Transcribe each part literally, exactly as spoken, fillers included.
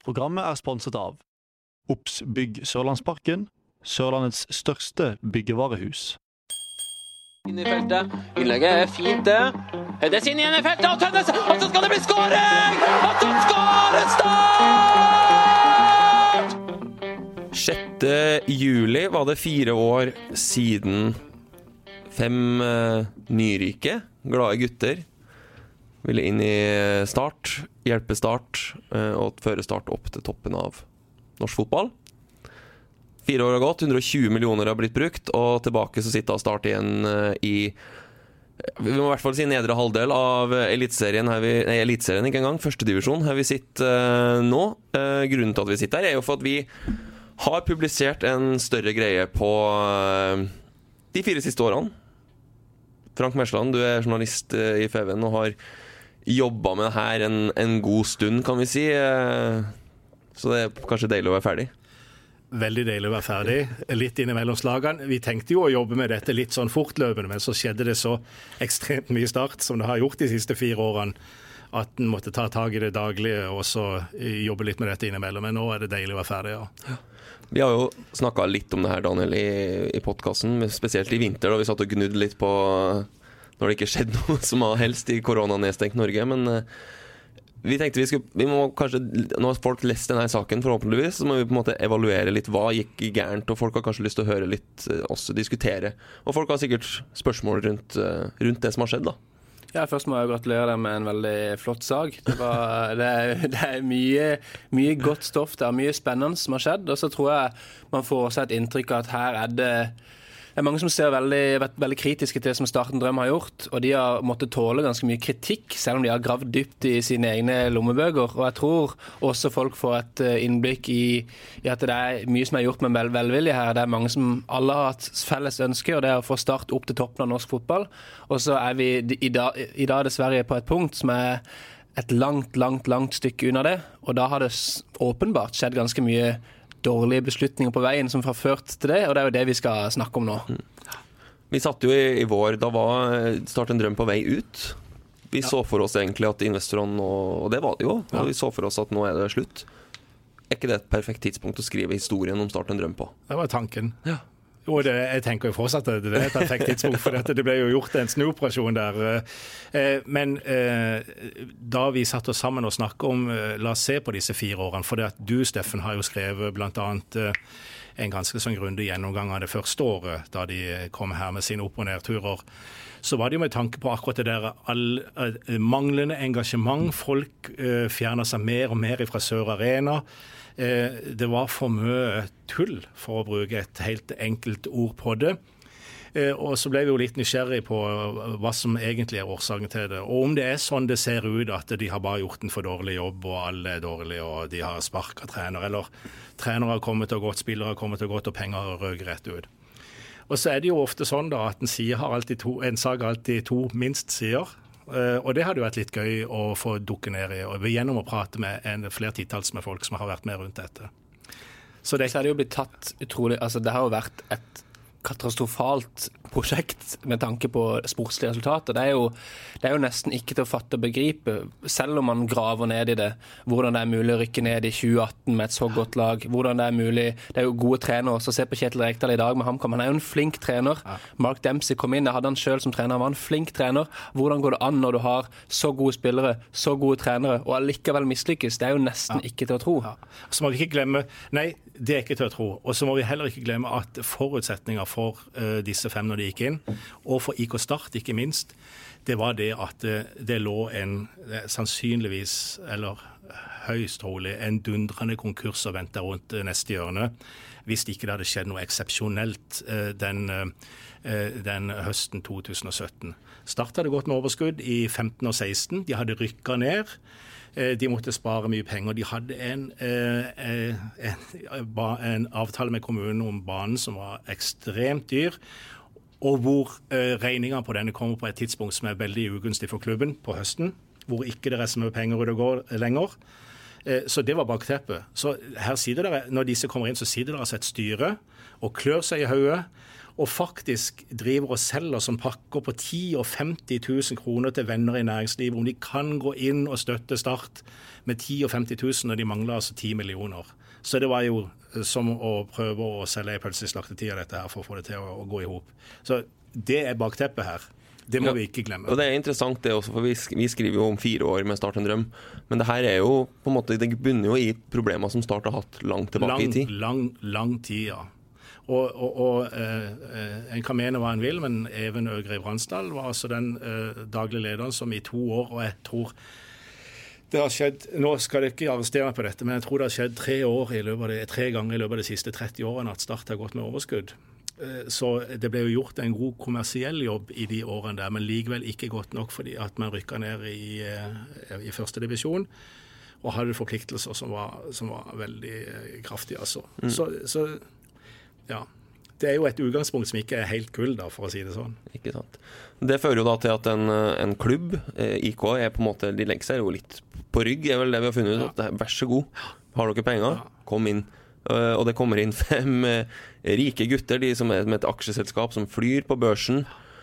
Programmet er sponset av Ops Bygg Sørlandsparken, Sørlandets største byggevarehus. Inn i feltet, innlegget er fint det. Hedes inn i feltet, og Tønnes, og så skal det bli skåring! Og så skårer Start! sjette juli var det fire år siden fem uh, nyrike, glade gutter ville inn i Start, hjelpe Start uh, og føre Start opp til toppen av norsk fotball. Fire år har gått, hundre og tjue millioner har blitt brukt, og tilbake så sitter Start igjen uh, i, vi må i hvert fall si nedre halvdel av elitserien, her vi, nei, elitserien ikke engang, første divisjon, her vi sitter uh, nå. Uh, grunnen til at vi sitter her er jo for at vi har publisert en større greie på uh, de fire siste årene. Frank Mersland, du er journalist uh, i Feven og har jobbet med det her en, en god stund, kan vi si. Uh, så det er kanskje deilig å være ferdig. Veldig deilig å være ferdig, litt innimellom slagene. Vi tenkte jo å jobbe med dette litt sånn fortløpende, men så skjedde det så ekstremt mye Start som det har gjort de siste fire årene, at en måtte ta tag i det daglige og så jobbe litt med dette innimellom. Men nå er det deilig å være ferdig, ja. Vi har jo snakket litt om det her, Daniel, i, i podcasten, spesielt i vinter, da vi satt og gnudde litt på når det ikke skjedde noe som har helst i koronanedstengt Norge, men vi tenkte vi skulle, vi må kanskje, nå har folk lest denne saken forhåpentligvis, så må vi på en måte evaluere litt hva gikk gærent, og folk har kanskje lyst til å høre litt, også diskutere. Og folk har sikkert spørsmål rundt, rundt det som har skjedd da. Ja, først må jeg gratulere deg med en veldig flott sag. Det, var, det, er, det er mye, mye godt stoff, det er mye spennende som har skjedd, og så tror jeg man får også et inntrykk av at her er det Det er mange som ser veldig, veldig kritiske til det som Start en Drøm har gjort, og de har måttet tåle ganske mye kritikk, selv om de har gravd dypt i sine egne lommebøker. Og jeg tror også folk får et innblikk i, i at det er mye som er gjort med vel, velvilje her. Det er mange som alle har hatt felles ønske, og det er å få Start opp til toppen av norsk fotball. Og så er vi i dag, i dag dessverre på et punkt som er et langt, langt, langt stykke unna det, og da har det åpenbart skjedd ganske mye dårlige beslutninger på veien som har ført til det, og det er jo det vi skal snakke om nå. Mm. Vi satt jo i, i vår, da var Start en Drøm på vei ut. Vi ja. så for oss egentlig at investorene, og, og det var det jo, ja. vi så for oss at nå er det slutt. Er ikke det et perfekt tidspunkt å skrive historien om Start en Drøm på? Det var tanken. Ja. Og det, jeg tenker jo fortsatt at det er et perfekt tidspunkt, for dette, det ble jo gjort en snuoperasjon der. Men da vi satt oss sammen og snakket om, la oss se på disse fire årene, for det at du, Steffen, har jo skrevet blant annet en ganske sånn grundig gjennomgang av det første året, da de kom her med sine opp- og nedturer. Så var det jo med tanke på akkurat det der all, manglende engasjement. Folk fjerner seg mer og mer fra Sør Arena. Det var for mye tull, for å bruke et helt enkelt ord på det. Og så ble vi jo litt nysgjerrig på hva som egentlig er årsaken til det. Og om det er sånn det ser ut, at de har bare gjort en for dårlig jobb, og alle er dårlige, og de har sparket trener, eller trenere har kommet og gått, spillere har kommet og gått, og penger har røget rett ut. Og så er det jo ofte sånn da, at en, side har alltid to, en sak har alltid to minst sider. Uh, og det hadde jo vært litt gøy å få dukke ned i, og gjennom å prate med en flere titalls med folk som har vært med rundt dette. Så det, så er det jo blitt tatt utrolig, altså det har jo vært et katastrofalt prosjekt med tanke på sportslige resultater. Det er, jo, det er jo nesten ikke til å fatte og begripe, selv om man graver ned i det, hvordan det er mulig å rykke ned i tjue atten med et så godt lag, hvordan det er mulig, det er jo gode trenere også, se på Kjetil Rekdal i dag med HamKam, han er jo en flink trener, Mark Dempsey kom inn, jeg hadde han selv som trener, han var en flink trener, hvordan går det an når du har så gode spillere, så gode trenere, og allikevel mislykkes, det er jo nesten ja. ikke til å tro. Ja. Så må vi ikke glemme, nei, det er ikke til å tro, og så må vi heller ikke glemme at forutsetninger for uh, disse fem når de gikk inn, og for I K Start ikke minst, det var det at uh, det lå en uh, sannsynligvis, eller høyst trolig, en dundrende konkurs og ventet rundt uh, neste hjørne, hvis ikke det hadde skjedd noe eksepsjonelt uh, den, uh, den høsten to tusen og sytten. Start hadde gått med overskudd I femten og seksten, de hadde rykket ned, de måtte spare mye penger. De hadde en, en, en avtale med kommunen om banen som var ekstremt dyr, og hvor regningen på denne kommer på et tidspunkt som er veldig ugunstig for klubben på høsten, hvor ikke det er så mye penger ut og går lenger. Så det var bakteppet. Så her sier dere, når disse kommer inn, så sier dere altså et styre og klør seg I hodet, og faktisk driver og selger som pakker på ti og femti tusen kroner til venner i næringslivet, om de kan gå inn og støtte Start med ti og femti tusen når de mangler altså ti millioner. Så det var jo som å prøve å selge en pølse i slaktetida dette her for å få det til å, å gå i hop. Så det er bakteppet her. Det må ja, vi ikke glemme. Og det er interessant det også, for vi, vi skriver jo om fire år med Start en drøm, men det her er jo på en måte, det bunner jo i problemer som Start har hatt langt tilbake lang, i tid. Lang, lang tid, ja. Og, og, og eh, en kan mene hva en vil, men Even Øgrev Ransdal var altså den eh, daglige lederen som i to år, og jeg tror det har skjedd, nå skal jeg ikke arrestere meg på dette, men jeg tror det har skjedd tre, år i løpet av det, tre ganger i løpet av de siste tretti årene at Start har gått med overskudd. Så det ble jo gjort en god kommersiell jobb i de årene der, men likevel ikke godt nok fordi at man rykket ned i, i første divisjon og hadde forpliktelser som var, som var veldig kraftige. Altså. Mm. Så, så ja, det er jo et utgangspunkt som ikke er helt gull da, for å si det sånn. Ikke sant. Det fører jo da til at en, en klubb, I K, er på en måte, de legger seg jo litt på rygg, er vel det vi har funnet ut, at det er, vær så god, har dere penger, kom inn. Uh, og det kommer inn fem uh, rike gutter, de som er med et aksjeselskap som flyr på børsen,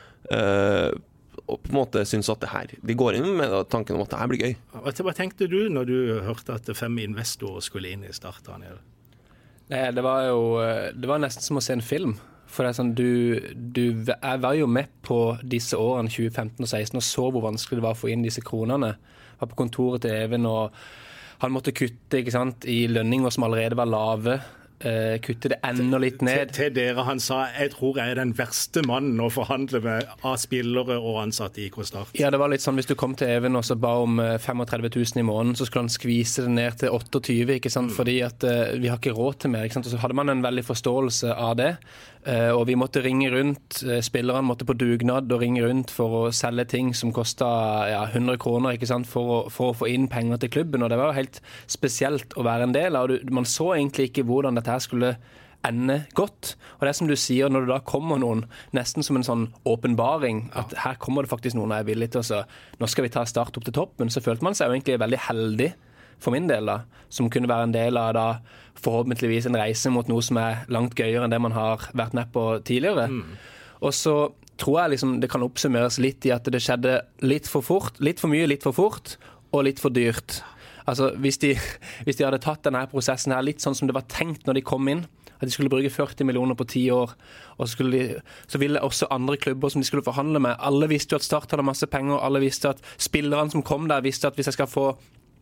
uh, og på en måte synes at det her, de går inn med tanken om at det her blir gøy. Hva tenkte du når du hørte at fem investorer skulle inn i Start? Nei, det var jo det var nesten som å se en film. For det er sånn, du, du jeg var jo med på disse årene tjue femten og seksten og så hvor vanskelig det var å få inn disse kronene. Jeg var på kontoret til Even og han måtte kutte, ikke sant, i lønninger som allerede var lave, eh, kutte det enda litt ned. Til, til dere, han sa, jeg tror jeg er den verste mannen å forhandle med av spillere og ansatte i I K Start. Ja, det var litt sånn, hvis du kom til Even og så ba om femogtredve tusen i måneden, så skulle han skvise det ned til otteogtyve, ikke sant, mm. fordi at eh, vi har ikke råd til mer, ikke sant, og så hadde man en veldig forståelse av det. Uh, og vi måtte ringe rundt, uh, spillerne måtte på dugnad og ringe rundt for å selge ting som kostet ja, hundre kroner, ikke sant, for å, for å få inn penger til klubben, og det var jo helt spesielt å være en del av. Man så egentlig ikke hvordan dette her skulle ende godt, og det er som du sier, når det da kommer noen, nesten som en sånn åpenbaring, at her kommer det faktisk noen jeg er villig til, så nå skal vi ta Start opp til toppen, så følte man seg jo egentlig veldig heldig for min del da, som kunne være en del av da forhåpentligvis en reise mot noe som er langt gøyere enn det man har vært med på tidligere. Mm. Og så tror jeg liksom det kan oppsummeres litt i at det skjedde litt for fort, litt for mye, litt for fort, og litt for dyrt. Altså hvis de, hvis de hadde tatt denne prosessen her litt sånn som det var tenkt når de kom inn, at de skulle bruke førti millioner på ti år, og så, skulle de, så ville også andre klubber som de skulle forhandle med, alle visste jo at Start hadde masse penger, alle visste at spillerne som kom der visste at hvis jeg skal få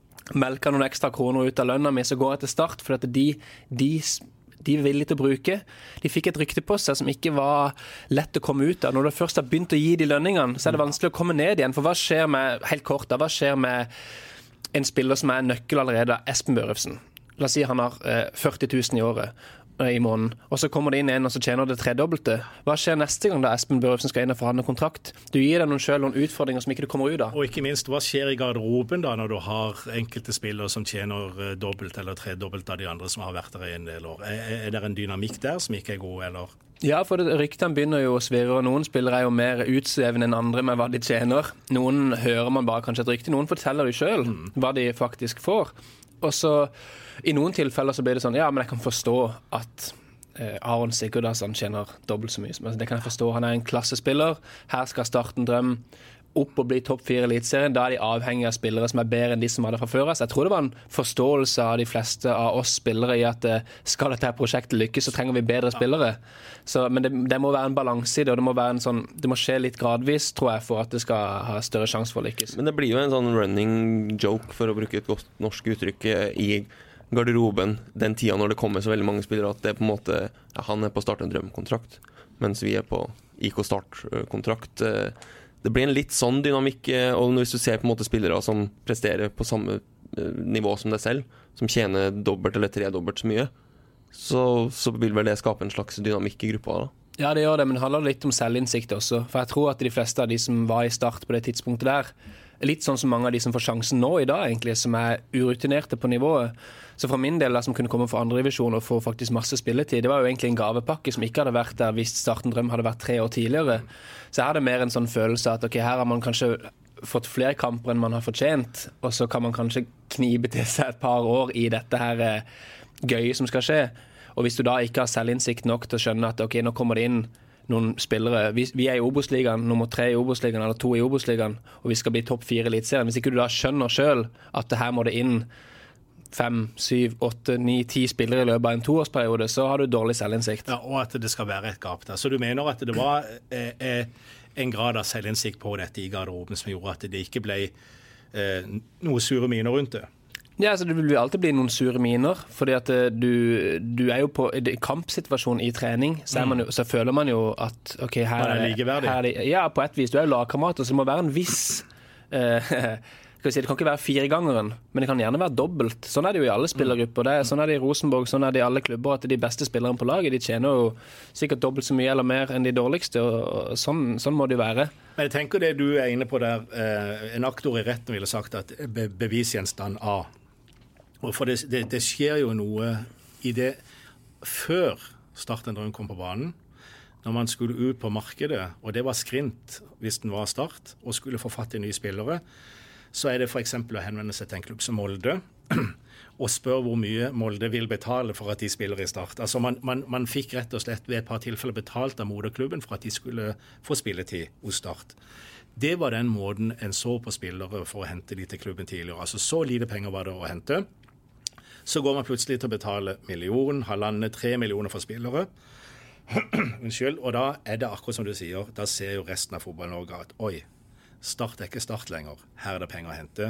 melke noen ekstra kroner ut av lønna mi, så går jeg til Start, for at de, de, de er villige til å bruke. De fikk et rykte på seg som ikke var lett å komme ut av. Når du først har begynt å gi de lønningene, så er det vanskelig å komme ned igjen. For hva skjer med, helt kort da, hva skjer med en spiller som er nøkkel allerede, Espen Børrefsen? La oss si han har eh, førti tusen i året. I måneden, og så kommer det inn en og så tjener det tredobbelte. Hva skjer neste gang da Espen Børrefsen skal inn og forhandle kontrakt? Du gir deg noen selv noen utfordringer som ikke du kommer ut av. Og ikke minst, hva skjer i garderoben da når du har enkelte spillere som tjener dobbelt eller tredobbelt av de andre som har vært der i en del år? Er, er det en dynamikk der som ikke er god, eller? Ja, for ryktene begynner jo å svirre, og noen spillere er jo mer utsvevende enn andre med hva de tjener. Noen hører man bare kanskje et rykte, noen forteller jo selv mm. hva de faktisk får. Og så i noen tilfeller så blir det sånn, ja, men jeg kan forstå at eh, Aron Sigurdarsson tjener dobbelt så mye. Altså, det kan jeg forstå, han er en klassespiller. Her skal Start en drøm opp og bli topp fire i elitserien. Da er de avhengige av spillere som er bedre enn de som hadde fra før. Så jeg tror det var en forståelse av de fleste av oss spillere i at eh, skal dette prosjektet lykkes, så trenger vi bedre spillere. Så, men det, det må være en balanse i det, og det må, være en sånn, det må skje litt gradvis, tror jeg, for at det skal ha større sjanse for å lykkes. Men det blir jo en sånn running joke, for å bruke et godt norsk uttrykk, i garderoben den tida når det kommer så veldig mange spillere, at det er på en måte, ja, han er på Start en drømkontrakt, mens vi er på I K Start-kontrakt. Det blir en litt sånn dynamikk, og hvis du ser på en måte spillere som presterer på samme nivå som deg selv, som tjener dobbelt eller tredobbelt så mye, så, så vil vel det skape en slags dynamikk i gruppa da. Ja, det gjør det, men det handler litt om selvinnsikt også, for jeg tror at de fleste av de som var i Start på det tidspunktet der, litt sånn som mange av de som får sjansen nå i dag egentlig, som er urutinerte på nivået. Så for min del, som kunne komme fra andre divisjon og få faktisk masse spilletid, det var jo egentlig en gavepakke som ikke hadde vært der hvis Start en drøm hadde vært tre år tidligere. Så jeg hadde mer en sånn følelse at ok, her har man kanskje fått flere kamper enn man har fortjent, og så kan man kanskje knibe til seg et par år i dette her gøye som skal skje. Og hvis du da ikke har selvinnsikt nok til å skjønne at ok, nå kommer det inn noen spillere. Vi, vi er i Obos-ligaen, nummer tre i Obos-ligaen, eller to i Obos-ligaen, og vi skal bli topp fire i Eliteserien. Hvis ikke du da skjønner selv at det her må det inn fem, syv, åtte, ni, ti spillere i løpet av en toårsperiode, så har du dårlig selvinnsikt. Ja, og at det skal være et gap der. Så du mener at det var eh, eh, en grad av selvinnsikt på dette i garderoben som gjorde at det ikke ble eh, noe sure miner rundt det? Ja, altså det vil alltid bli noen sure miner, fordi at du, du er jo på i kampsituasjon i trening, så, er man jo, så føler man jo at ok, her er det likeverdig. Her er det, ja, på et vis. Du er jo lagkamerater, så det må være en viss eh, skal vi si, det kan ikke være firegangeren, men det kan gjerne være dobbelt. Sånn er det jo i alle spillergrupper. Det er, sånn er det i Rosenborg, sånn er det i alle klubber, at de beste spillerne på laget, de tjener jo sikkert dobbelt så mye eller mer enn de dårligste, og sånn, sånn må det jo være. Men jeg tenker det du er inne på der, eh, en aktor i retten ville sagt at be bevisgjenstand A. Og for det, det, det skjer jo noe i det før Start en drøm kom på banen, når man skulle ut på markedet, og det var skrint hvis den var Start, og skulle få fatt i nye spillere, så er det for eksempel å henvende seg til en klubb som Molde og spørre hvor mye Molde vil betale for at de spiller i Start. Altså man, man, man fikk rett og slett ved et par tilfeller betalt av moderklubben for at de skulle få spilletid hos Start. Det var den måten en så på spillere for å hente de til klubben tidligere. Altså så lite penger var det å hente. Så går man plutselig til å betale million, halvandet, tre millioner for spillere. Unnskyld, og da er det akkurat som du sier, da ser jo resten av fotball-Norge at oi, Start er ikke Start lenger. Her er det penger å hente,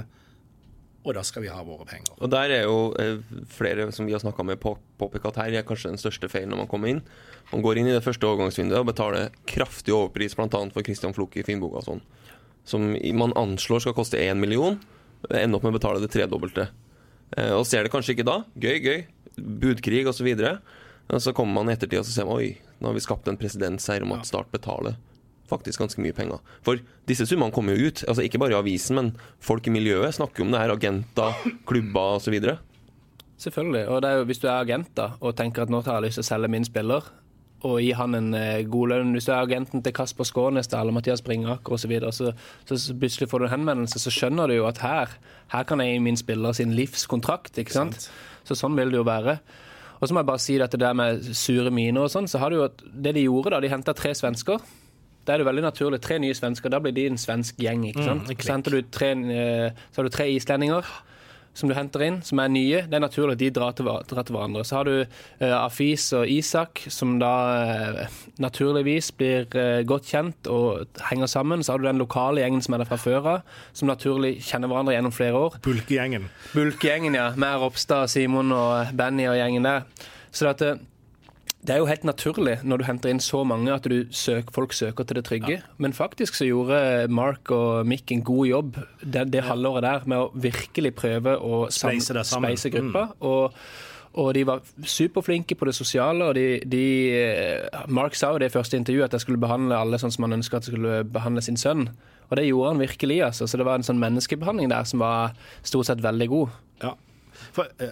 og da skal vi ha våre penger. Og der er jo eh, flere som vi har snakket med på, påpekt at her er kanskje den største feilen når man kommer inn. Man går inn i det første overgangsvinduet og betaler kraftig overpris, blant annet for Christian Flok i Finnboga sånn, som man anslår skal koste en million, ender opp med å betale det tredobbelte. Eh, og ser det kanskje ikke da, gøy, gøy, budkrig og så videre, og så kommer man i ettertid og så ser man, oi, nå har vi skapt en presedenseier om at Start betaler faktisk ganske mye penger. For disse summene kommer jo ut, altså ikke bare i avisen, men folk i miljøet snakker om det her, agenter, klubber og så videre. Selvfølgelig, og det er jo, hvis du er agent da, og tenker at nå har jeg lyst til å selge min spiller, og gi han en eh, god lønn, hvis du er agenten til Kasper Skånes eller Mathias Bringaker og så videre, så, så, så plutselig får du en henvendelse, så skjønner du jo at her, her kan jeg gi min spiller sin livskontrakt, ikke sant? sant? Så sånn vil det jo være. Og så må jeg bare si at det der med sure miner og sånn, så har du jo, det de gjorde da, de hentet tre svensker. Da er det veldig naturlig, tre nye svensker, da blir de en svensk gjeng, ikke sant? Mm, så henter du tre, så har du tre islendinger som du henter inn, som er nye. Det er naturlig at de drar til, drar til hverandre. Så har du uh, Afis og Isak, som da uh, naturligvis blir uh, godt kjent og henger sammen. Så har du den lokale gjengen som er der fra før av, som naturlig kjenner hverandre gjennom flere år. Bulkegjengen. Bulkegjengen, ja. Med Ropstad, Simon og Benny og gjengen der. Så at uh, det er jo helt naturlig når du henter inn så mange at du søker, folk søker til det trygge. Ja. Men faktisk så gjorde Mark og Mick en god jobb det, det halvåret der med å virkelig prøve å sam- speise gruppa. Mm. Og, og de var superflinke på det sosiale, og de, de, Mark sa jo det i første intervju at jeg skulle behandle alle sånn som han ønsket at jeg skulle behandle sin sønn. Og det gjorde han virkelig, altså. Så det var en sånn menneskebehandling der som var stort sett veldig god. Ja, for... Uh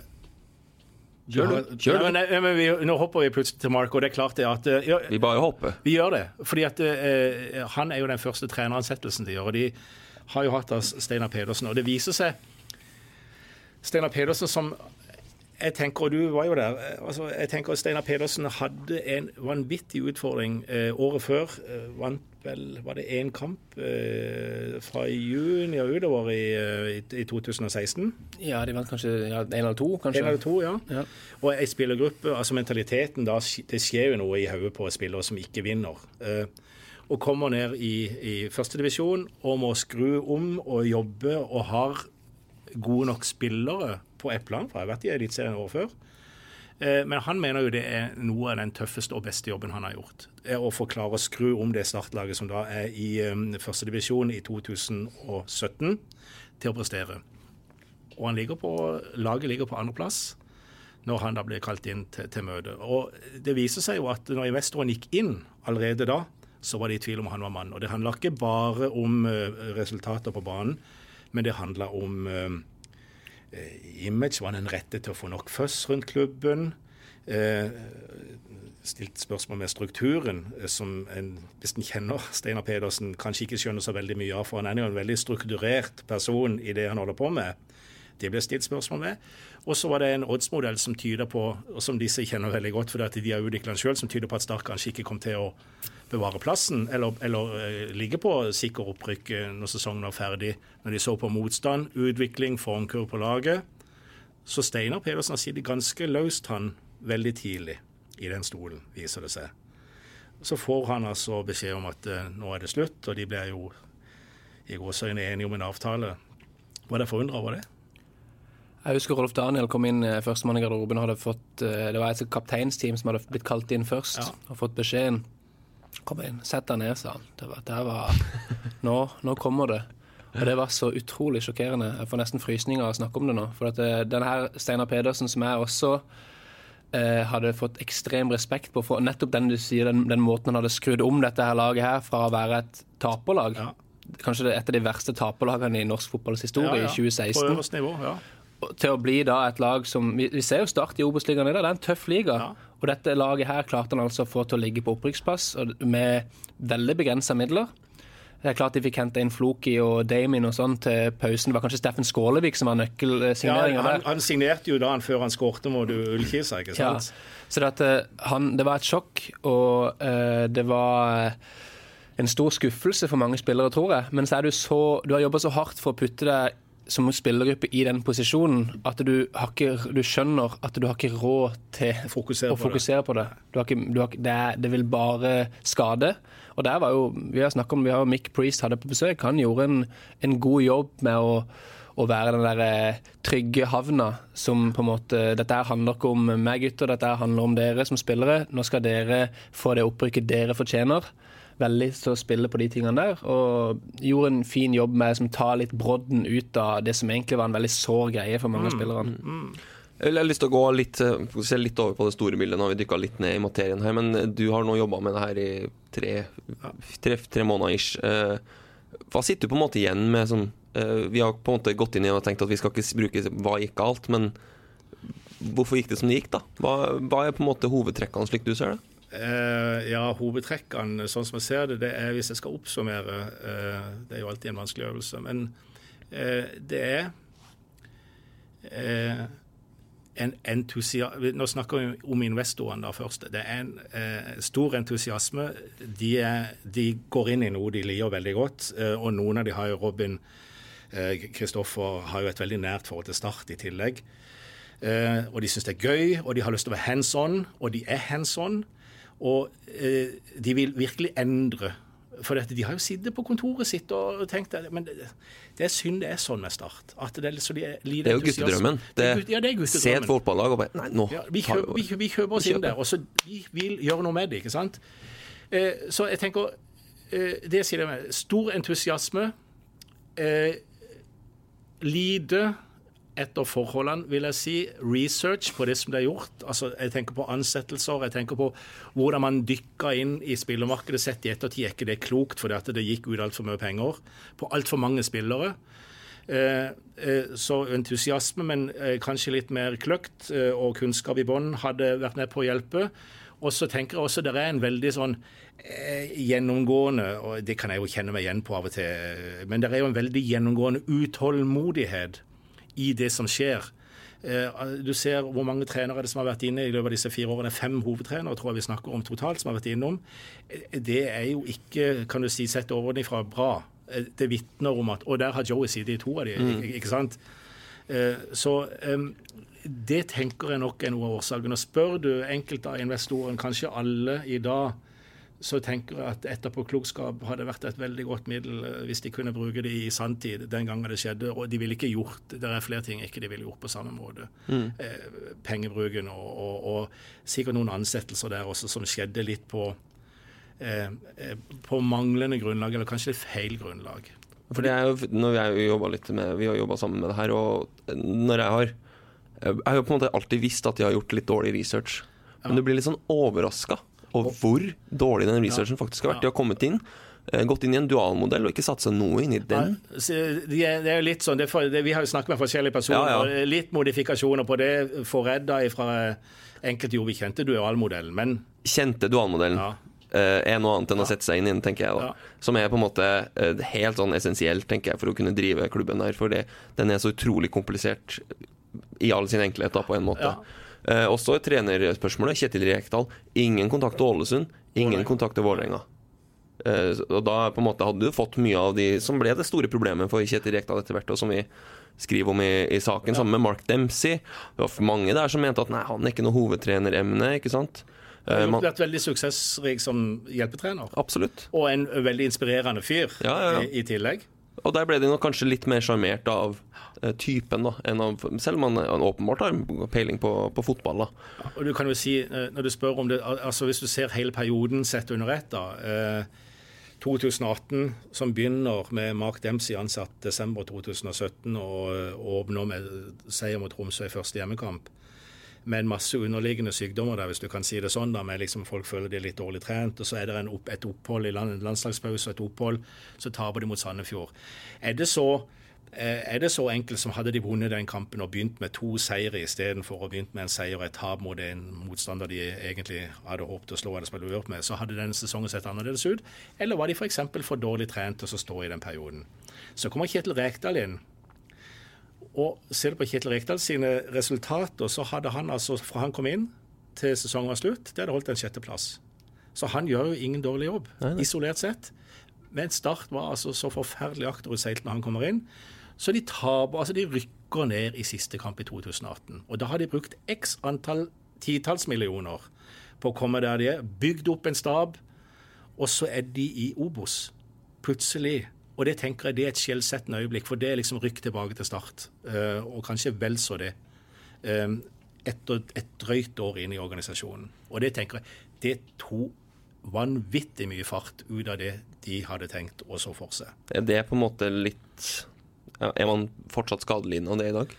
Kjør du. Kjør du. Ja, men, men vi, nå hopper vi plutselig til Mark, og det er klart det at... Ja, vi bare hopper. Vi gjør det, fordi at uh, han er jo den første treneransettelsen de gjør, og de har jo hatt av Steinar Pedersen, og det viser seg Steinar Pedersen som jeg tenker, og du var jo der, altså, jeg tenker at Steinar Pedersen hadde en vanvittig utfordring eh, året før. Eh, vant vel, var det en kamp eh, fra juni og utover i, i, i to tusen og seksten? Ja, det var kanskje ja, en eller to, kanskje. En eller to, ja. ja. Og en spillergruppe, altså mentaliteten, da, det skjer jo noe i hodet på spillere som ikke vinner. Eh, og kommer ned i, i første divisjon og må skru om og jobbe og har gode nok spillere på ett plan, for jeg har vært i Eliteserien år før. Eh, men han mener jo det er noe av den tøffeste og beste jobben han har gjort. Er å forklare å skru om det startlaget som da er i um, første divisjon i to tusen og sytten til å prestere. Og han ligger på, laget ligger på andreplass når han da ble kalt inn til, til møte. Og det viser seg jo at når investoren gikk inn allerede da, så var de i tvil om han var mann. Og det handler ikke bare om uh, resultater på banen, men det handler om uh, image, var han en rette til å få nok føss rundt klubben, eh, stilt spørsmål med strukturen, som en, hvis en kjenner Steinar Pedersen, kanskje ikke skjønner så veldig mye av, for han er jo en veldig strukturert person i det han holder på med. Det ble stilt spørsmål med. Og så var det en oddsmodell som tyder på, og som disse kjenner veldig godt, for de har utviklet den selv, som tyder på at Start kanskje ikke kom til å bevare plassen, eller, eller uh, ligge på sikker opprykk når sesongen var ferdig. Når de så på motstand, utvikling, formkurv på laget. Så Steinar Pedersen har sittet ganske løst han veldig tidlig i den stolen, viser det seg. Så får han altså beskjed om at uh, nå er det slutt, og de blir jo i gåseøyne enige om en avtale. Var det forundret over det? Jeg husker Rolf Daniel kom inn første mann i garderoben og hadde fått, det var et kapteinsteam som hadde blitt kalt inn først, ja. Og fått beskjeden. Kom inn, sett deg ned, sa han. Det var, det var nå, nå kommer det. Og det var så utrolig sjokkerende. Jeg får nesten frysninger av å snakke om det nå. For at denne her Steinar Pedersen som jeg også eh, hadde fått ekstrem respekt på, for nettopp den du sier, den, den måten han hadde skrudd om dette her laget her fra å være et taperlag. Ja. Kanskje det er et av de verste taperlagene i norsk fotballs historie ja, ja. I tjue seksten. På øverste nivå, ja. Til å bli da et lag som, vi, vi ser jo Start i Obos-ligaen i dag, det er en tøff liga. Ja. Og dette laget her klarte han altså å få til å ligge på opprykksplass med veldig begrenset midler. Det er klart de fikk hentet inn Floki og Damien og sånn til pausen. Det var kanskje Steffen Skålevik som var nøkkelsigneringen ja, han, han signerte jo da han før han skårte mot Ullkisa, ikke sant? Ja, så det, at, han, det var et sjokk, og uh, det var en stor skuffelse for mange spillere, tror jeg. Men så er du så, du har jobbet så hardt for å putte deg som spillergruppe i den posisjonen, at du, har ikke, du skjønner at du har ikke råd til fokusere å fokusere på det. På det. Du har ikke, du har, det, er, det vil bare skade. Og der var jo, vi har snakket om, vi har Mick Priest hadde på besøk, han gjorde en, en god jobb med å, å være den der trygge havna, som på en måte, dette handler ikke om meg gutter, dette handler om dere som spillere. Nå skal dere få det opprykket dere fortjener. Veldig til å spille på de tingene der, og gjorde en fin jobb med som tar litt brodden ut av det som egentlig var en veldig sår greie for mange mm, spillere. Mm. Jeg har lyst til å gå litt, se litt over på det store bildet. Nå har vi dykket litt ned i materien her, men du har nå jobbet med det her i tre, tre, tre måneder ish. Hva sitter du på en måte igjen med som, vi har på en måte gått inn i og tenkt at vi skal ikke bruke hva gikk galt, men hvorfor gikk det som det gikk da? Hva, hva er på en måte hovedtrekkene slik du ser det? Uh, ja, hovedtrekkene, sånn som jeg ser det, det er, hvis jeg skal oppsummere, uh, det er jo alltid en vanskelig øvelse, men uh, det er uh, en entusiasme, nå snakker vi om investorene da først, det er en uh, stor entusiasme, de, er, de går inn i noe de liker veldig godt, uh, og noen av de har jo Robin, Kristoffer uh, har jo et veldig nært forhold til Start i tillegg, uh, og de synes det er gøy, og de har lyst til å være hands-on, og de er hands-on, og eh, de vil virkelig endre, for dette, de har jo sittet på kontoret sitt og tenkt, men det, det er synd det er sånn med Start. At det, er, så de er, det er jo guttedrømmen. Det, det, ja, det er guttedrømmen. Se et fotballag og bare, nei, nå. Ja, vi, kjøper, vi, vi kjøper oss inn der, og så vi vil gjøre noe med det, ikke sant? Eh, så jeg tenker, eh, det sier jeg med, stor entusiasme, eh, lite etter forholdene, vil jeg si, research på det som det er gjort. Altså, jeg tenker på ansettelser, jeg tenker på hvordan man dykker inn i spillermarkedet, sett i ettertid, er ikke det klokt, fordi at det gikk ut alt for mye penger på alt for mange spillere. Eh, eh, så entusiasme, men eh, kanskje litt mer kløkt eh, og kunnskap i bånd hadde vært med på å hjelpe. Og så tenker jeg også det er en veldig sånn eh, gjennomgående, og det kan jeg jo kjenne meg igjen på av og til, men det er jo en veldig gjennomgående utålmodighet i det som skjer. Du ser hvor mange trenere det som har vært inne i løpet av disse fire årene. Fem hovedtrenere tror jeg vi snakker om totalt som har vært innom. Det er jo ikke, kan du si, sett ovenifra bra. Det vittner om at, og der har Joey sittet i to av de, mm. ikke sant? Så det tenker jeg nok er noe av årsaken. Og spør du enkelte av investorene, kanskje alle i dag, så tenker jeg at etterpåklokskap hadde vært et veldig godt middel hvis de kunne bruke det i sanntid den gangen det skjedde, og de ville ikke gjort, det er flere ting ikke de ville gjort på samme måte. Mm. Eh, pengebruken og, og, og sikkert noen ansettelser der også som skjedde litt på, eh, på manglende grunnlag, eller kanskje litt feil grunnlag. For det er jo, når vi har jo jobbet litt med, vi har jobbet sammen med det her, og når jeg har, jeg har jo på en måte alltid visst at de har gjort litt dårlig research, men ja. Du blir litt sånn overrasket og hvor dårlig den researchen ja. Faktisk har vært. De har kommet inn, gått inn i en dualmodell og ikke satt seg noe inn i den. Ja, det er jo litt sånn, det for, det, vi har jo snakket med forskjellige personer, ja, ja. Og litt modifikasjoner på det, forredda fra enkelte jo vi kjente dualmodellen, men... Kjente dualmodellen. Ja. er noe annet enn å sette seg inn i den, tenker jeg da. Ja. Som er på en måte helt sånn essensielt, tenker jeg, for å kunne drive klubben der, for det, den er så utrolig komplisert i all sin enkelhet da, på en måte. Ja. Eh, også trenerspørsmålet, Kjetil Rekdal, ingen kontakt til Ålesund, ingen kontakt til Vålerenga. Eh, og da på en måte hadde du fått mye av de som ble det store problemet for Kjetil Rekdal etter hvert, og som vi skriver om i, i saken, ja. Sammen med Mark Dempsey. Det var mange der som mente at nei, han er ikke noe hovedtreneremne, ikke sant? Han har vært veldig suksessrik som hjelpetrener. Absolutt. Og en veldig inspirerende fyr ja, ja, ja. I, i tillegg. Og der ble de nok kanskje litt mer charmert av uh, typen da, enn av, selv om han, han åpenbart har peiling på, på fotball da. Ja, og du kan jo si, når du spør om det, altså hvis du ser hele perioden sett under ett da, uh, to tusen atten, som begynner med Mark Dempsey ansatt desember to tusen sytten og, og åpner med seier mot Tromsø i første hjemmekamp, med en masse underliggende sykdommer der, hvis du kan si det sånn, da, med liksom folk føler de er litt dårlig trent, og så er det en opp, et opphold i land, landslagspause, et opphold, så taper de mot Sandefjord. Er det så, er det så enkelt som hadde de vunnet den kampen og begynt med to seire i stedet for å begynt med en seier og et tap mot en motstander de egentlig hadde håpet å slå eller spille uavgjort med, så hadde denne sesongen sett annerledes ut? Eller var de for eksempel for dårlig trent til å stå i den perioden? Så kommer Kjetil Rekdal inn, og ser du på Kjetil Rekdal sine resultater, så hadde han altså, fra han kom inn til sesongen var slutt, det hadde holdt en sjetteplass. Så han gjør jo ingen dårlig jobb, nei, nei. Isolert sett. Men Start var altså så forferdelig akterutseilt når han kommer inn, så de taper, altså de rykker ned i siste kamp i to tusen atten. Og da har de brukt x antall titalls millioner på å komme der de er, bygd opp en stab, og så er de i Obos, plutselig. Og det tenker jeg det er et skjellsettende øyeblikk, for det er liksom rykk tilbake til Start, uh, og kanskje vel så det, um, etter et drøyt år inn i organisasjonen. Og det tenker jeg, det tog vanvittig mye fart ut av det de hadde tenkt å så for seg. Er det på en måte litt, ja, er man fortsatt skadelidende av det i dag?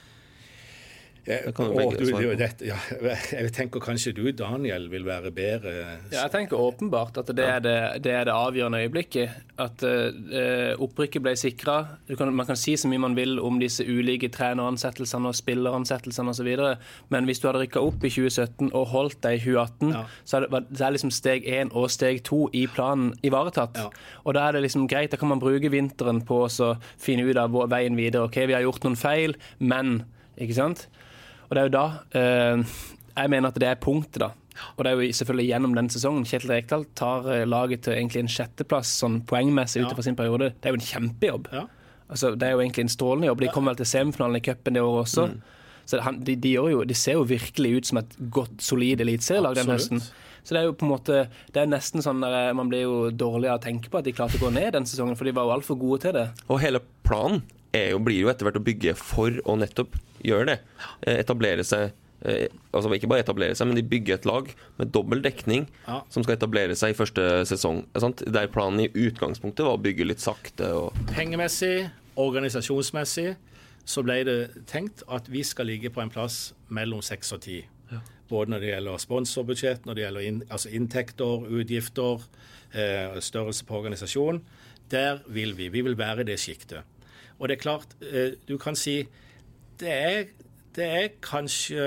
Jeg, å, du, du, det, ja, jeg tenker kanskje du, Daniel, vil være bedre. Ja, jeg tenker åpenbart at det er det, det, er det avgjørende øyeblikket. At uh, opprykket ble sikret. Kan, man kan si så mye man vil om disse ulike treneransettelsene og spilleransettelsene og så videre, men hvis du hadde rykket opp i tjue sytten og holdt deg i tjue atten, ja. så, er det, så er liksom steg én og steg to i planen ivaretatt. Ja. Og da er det liksom greit, da kan man bruke vinteren på å finne ut av veien videre. Ok, vi har gjort noen feil, men, ikke sant? Og det er jo da, eh, jeg mener at det er punktet da. Og det er jo selvfølgelig gjennom denne sesongen. Kjetil Rekdal tar laget til egentlig en sjetteplass sånn poengmessig ja. Utenfor sin periode. Det er jo en kjempejobb. Ja. Altså, det er jo egentlig en strålende jobb. De kom vel til semifinalen i cupen det året også. Mm. Så han, de, de, jo, de ser jo virkelig ut som et godt, solid elitserielag den høsten. Så det er jo på en måte, det er nesten sånn der man blir jo dårlig av å tenke på at de klarte å gå ned den sesongen, for de var jo alt for gode til det. Og hele planen er jo, blir jo etter hvert å bygge for å nettopp gjøre det. Etablere seg, altså ikke bare etablere seg, men de bygger et lag med dobbelt dekning ja. Som skal etablere seg i første sesong. Sant? Der planen i utgangspunktet var å bygge litt sakte. Og pengemessig, organisasjonsmessig, så ble det tenkt at vi skal ligge på en plass mellom seks og ti. Ja. Både når det gjelder sponsorbudsjett, når det gjelder inn, altså inntekter, utgifter, eh, størrelse på organisasjon. Der vil vi. Vi vil være det skiktet. Og det er klart, du kan si, det er, det er kanskje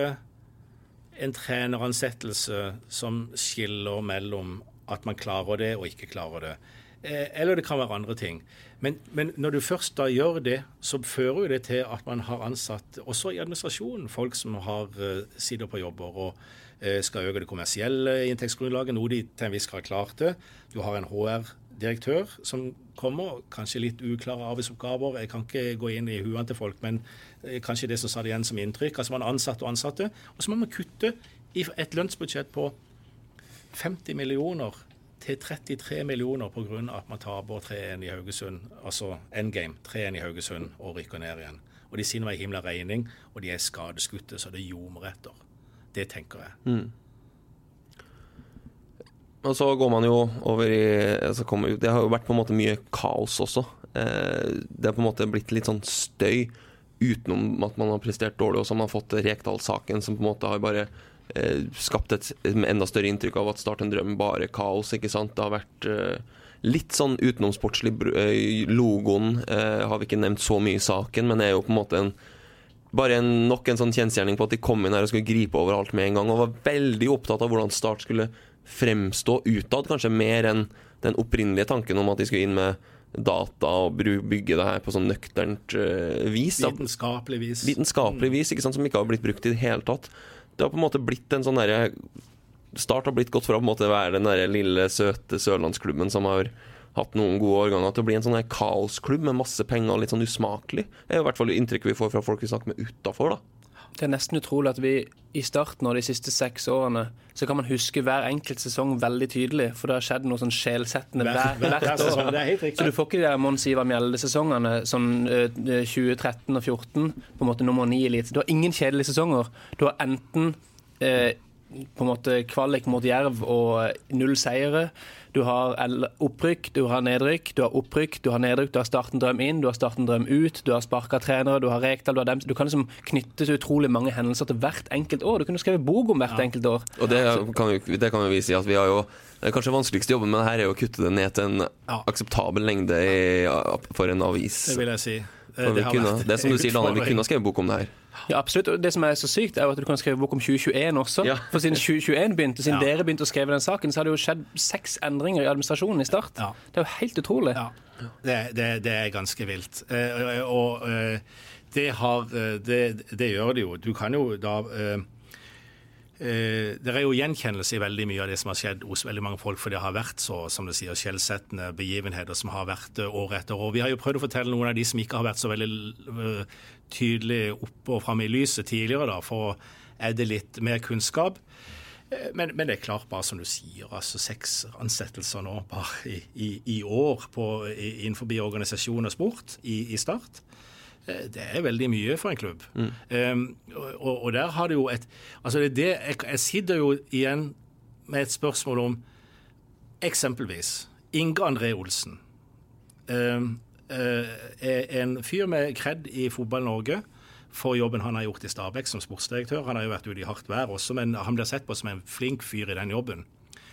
en treneransettelse som skiller mellom at man klarer det og ikke klarer det. Eller det kan være andre ting. Men, men når du først da gjør det, så fører det til at man har ansatt, også i administrasjonen, folk som har sider på jobber og skal øke det kommersielle inntektsgrunnlaget, noe de til en viss grad klarte. Du har en H R-direktør som kommer, kanskje litt uklare arbeidsoppgaver. Jeg kan ikke gå inn i huene til folk, men kanskje det som sa det igjen som inntrykk. Altså man ansatte og ansatte, og så må man kutte i et lønnsbudsjett på femti millioner til trettitre millioner på grunn av at man taper tre en i Haugesund, altså endgame, tre en i Haugesund og rykker ned igjen. Og de sier noe i himla regning, og de er skadeskutte, så det ljomer etter. Det tenker jeg. Mm. Og så går man jo over i altså kommer, det har jo vært på en måte mye kaos også. Eh, det har på en måte blitt litt sånn støy utenom at man har prestert dårlig, og så har man fått Rekdal-saken som på en måte har bare eh, skapt et enda større inntrykk av at Start en drøm bare kaos, ikke sant? Det har vært eh, litt sånn utenomsportslig. eh, logoen eh, har vi ikke nevnt så mye i saken, men det er jo på en måte en bare en, nok en sånn kjensgjerning på at de kom inn her og skulle gripe over alt med en gang, og var veldig opptatt av hvordan Start skulle fremstå utad, kanskje mer enn den opprinnelige tanken om at de skulle inn med data og bygge det her på sånn nøkternt uh, vis. Vitenskapelig vis. Vitenskapelig vis, ikke sant, som ikke har blitt brukt i det hele tatt. Det har på en måte blitt en sånn derre Start har blitt gått fra på en måte å være den der lille, søte sørlandsklubben som har hatt noen gode årganger, til å bli en sånn her kaosklubb med masse penger og litt sånn usmakelig. Det er jo i hvert fall inntrykket vi får fra folk vi snakker med utenfor, da. Det er nesten utrolig at vi i starten av de siste seks årene så kan man huske hver enkelt sesong veldig tydelig, for det har skjedd noe sånn sjelsettende hver, hvert, hvert år. Det er helt riktig. Så du får ikke de der Mons Ivar Mjelde-sesongene sånn uh, tjue tretten og fjorten, på en måte nummer ni i Elite. Du har ingen kjedelige sesonger. Du har enten uh, på en måte kvalik mot Jerv og null seire. Du har opprykk, du har nedrykk, du har opprykk, du har nedrykk, du har starten drøm inn, du har starten drøm ut, du har sparket trenere, du har Rekdal, du har dem. Du kan liksom knytte til utrolig mange hendelser til hvert enkelt år. Du kunne skrevet bok om hvert ja. enkelt år. Og det kan, vi, det kan vi si at vi har jo, det kanskje vanskeligste jobben med det her er å kutte det ned til en ja. akseptabel lengde i, for en avis. Det vil jeg si. Det, det, kunne, det er som du sier, Daniel, vi kunne skrevet bok om det her. Ja, absolutt. Og det som er så sykt er jo at du kan skrive bok om tjue tjueen også. Ja. For siden tjue tjueen begynte, siden ja. dere begynte å skrive den saken, så har det jo skjedd seks endringer i administrasjonen i Start. Ja. Det er jo helt utrolig. Ja. Det, det, det er ganske vilt. Uh, og uh, det, har, uh, det, det gjør det jo. Du kan jo da uh, Uh, det er jo gjenkjennelse i veldig mye av det som har skjedd hos veldig mange folk, for det har vært så, som du sier, skjellsettende begivenheter som har vært uh, år etter år. Vi har jo prøvd å fortelle noen av de som ikke har vært så veldig uh, tydelig oppe og fremme i lyset tidligere, da, for å edde litt mer kunnskap. Uh, men, men det er klart, bare som du sier, altså seks ansettelser nå bare i, i, i år på, i, innenfor organisasjon og sport i, i Start. Det er veldig mye for en klubb. Mm. Um, og, og der har det jo et altså det, det, jeg, jeg sitter jo igjen med et spørsmål om eksempelvis Inge André Olsen. Um, uh, er en fyr med kred i fotball Norge for jobben han har gjort i Stabæk som sportsdirektør. Han har jo vært ute i hardt vær også, men han blir sett på som en flink fyr i den jobben.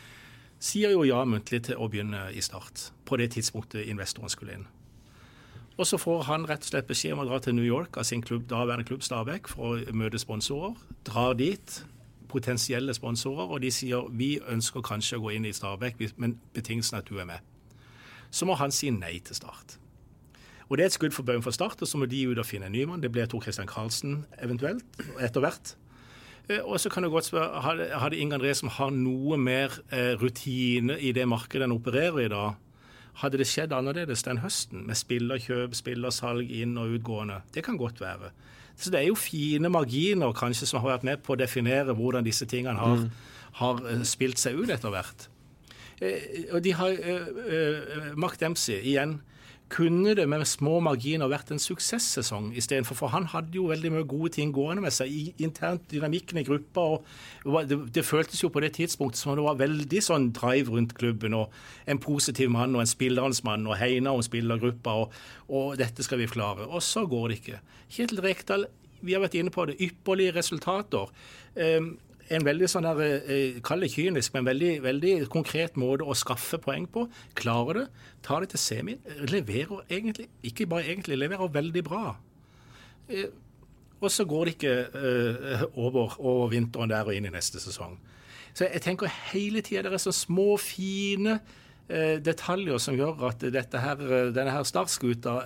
Sier jo ja muntlig til å begynne i Start på det tidspunktet investoren skulle inn. Og så får han rett og slett beskjed om å dra til New York av sin klubb, daværende klubb Stabæk, for å møte sponsorer. Drar dit, potensielle sponsorer, og de sier vi ønsker kanskje å gå inn i Stabæk, men betingelsen er at du er med. Så må han si nei til Start. Og det er et skudd for bøyen for Start, og så må de ut og finne en ny mann. Det ble Tor Christian Karlsen eventuelt, etter hvert. Og så kan du godt spørre, har det Inge André som har noe mer rutine i det markedet han opererer i da? Hadde det skjedd annerledes den høsten, med spillerkjøp, spillersalg inn- og utgående? Det kan godt være. Så det er jo fine marginer kanskje som har vært med på å definere hvordan disse tingene har, mm. har spilt seg ut etter hvert. Eh, og de har eh, eh, Mark Dempsey igjen. Kunne det med små marginer vært en suksesssesong i stedet for, for han hadde jo veldig mye gode ting gående med seg i internt dynamikken i gruppa, og det, det føltes jo på det tidspunktet som det var veldig sånn drive rundt klubben, og en positiv mann og en spillerens mann, og heina om spillergruppa, og, og dette skal vi klare. Og så går det ikke. Kjetil Rekdal, vi har vært inne på det, ypperlige resultater. Um, En veldig sånn der, eh, kall det kynisk, men veldig, veldig konkret måte å skaffe poeng på. Klarer det, tar det til semi, leverer egentlig, ikke bare egentlig, leverer veldig bra. Eh, og så går det ikke eh, over, over vinteren der og inn i neste sesong. Så jeg tenker hele tiden det er så små, fine eh, detaljer som gjør at dette her, denne her startskuta,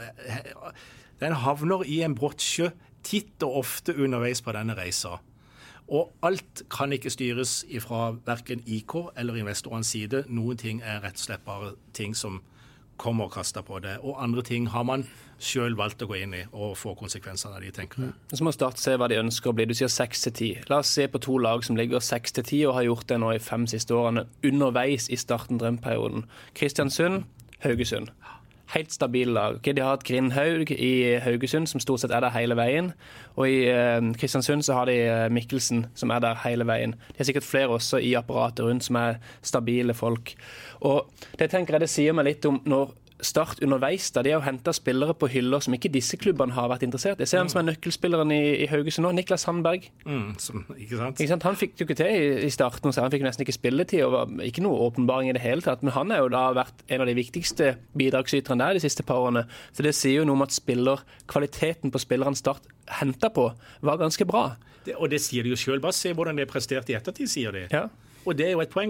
den havner i en brottsjø titt og ofte underveis på denne reisa. Og alt kan ikke styres fra hverken I K eller investorens side. Noen ting er rett og slett bare ting som kommer og kaster på det. Og andre ting har man selv valgt å gå inn i og få konsekvenser av de, tenker jeg. Så må Start se hva de ønsker å bli. Du sier seks til ti. La oss se på to lag som ligger seks til ti og har gjort det nå i fem siste årene underveis i starten drømperioden. Kristiansund, Haugesund. Helt stabil lag. Okay, de har et Grindhaug i Haugesund som stort sett er der hele veien. Og i eh, Kristiansund så har de Mikkelsen som er der hele veien. De har sikkert flere også i apparatet rundt som er stabile folk. Og det tenker jeg det sier meg litt om når Start underveis, da de har jo hentet spillere på hyller som ikke disse klubbene har vært interessert. Jeg ser han som er nøkkelspilleren i, i Haugesund nå, Niklas Sandberg. Mm, som, ikke sant? Ikke sant? Han fikk jo ikke til i, i starten, så han fikk nesten ikke spilletid, og var ikke noe åpenbaring i det hele tatt. Men han er jo da vært en av de viktigste bidragsyterne der de siste par årene. Så det sier jo noe om at spiller, kvaliteten på spilleren Start hentet på var ganske bra. Det, og det sier de jo selv. Bare se hvordan det er prestert i ettertid, sier de. Ja. Og det er jo et poeng.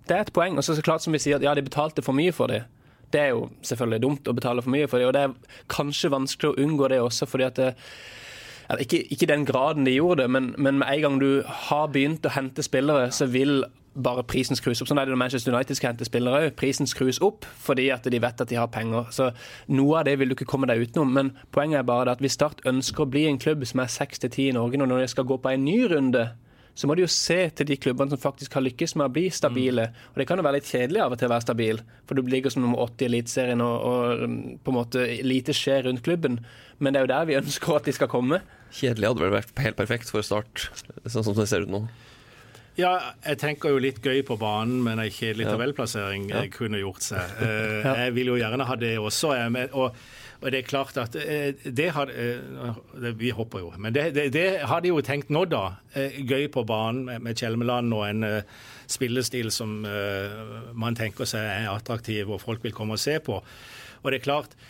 det er et poeng. Og så er det klart som vi sier at ja, de betalte for mye for det. Det er jo selvfølgelig dumt å betale for mye for det, og det er kanskje vanskelig å unngå det også, fordi at det, eller ikke, ikke den graden de gjorde det, men, men med en gang du har begynt å hente spillere, så vil bare prisen skrus opp. Sånn er det når Manchester United skal hente spillere også. Prisen skrus opp fordi at de vet at de har penger. Så noe av det vil du ikke komme deg utenom. Men poenget er bare at hvis Start ønsker å bli en klubb som er seks til ti i Norge, og når de skal gå på en ny runde, så må de jo se til de klubbene som faktisk har lykkes med å bli stabile. Mm. Og det kan jo være litt kjedelig av og til å være stabil, for du ligger som nummer åtte i eliteserien, og, og på en måte lite skjer rundt klubben. Men det er jo der vi ønsker at de skal komme. Kjedelig hadde vel vært helt perfekt for Start, sånn som det ser ut nå. Ja, jeg tenker jo litt gøy på banen, men en kjedelig tabellplassering ja. kunne gjort seg. Uh, ja. Jeg vil jo gjerne ha det også, jeg, og, og det er klart at uh, det har, uh, det, vi hopper jo, men det, det, det har de jo tenkt nå da, uh, gøy på banen med, med Kjelmeland og en uh, spillestil som uh, man tenker seg er attraktiv og folk vil komme og se på. Og det er klart,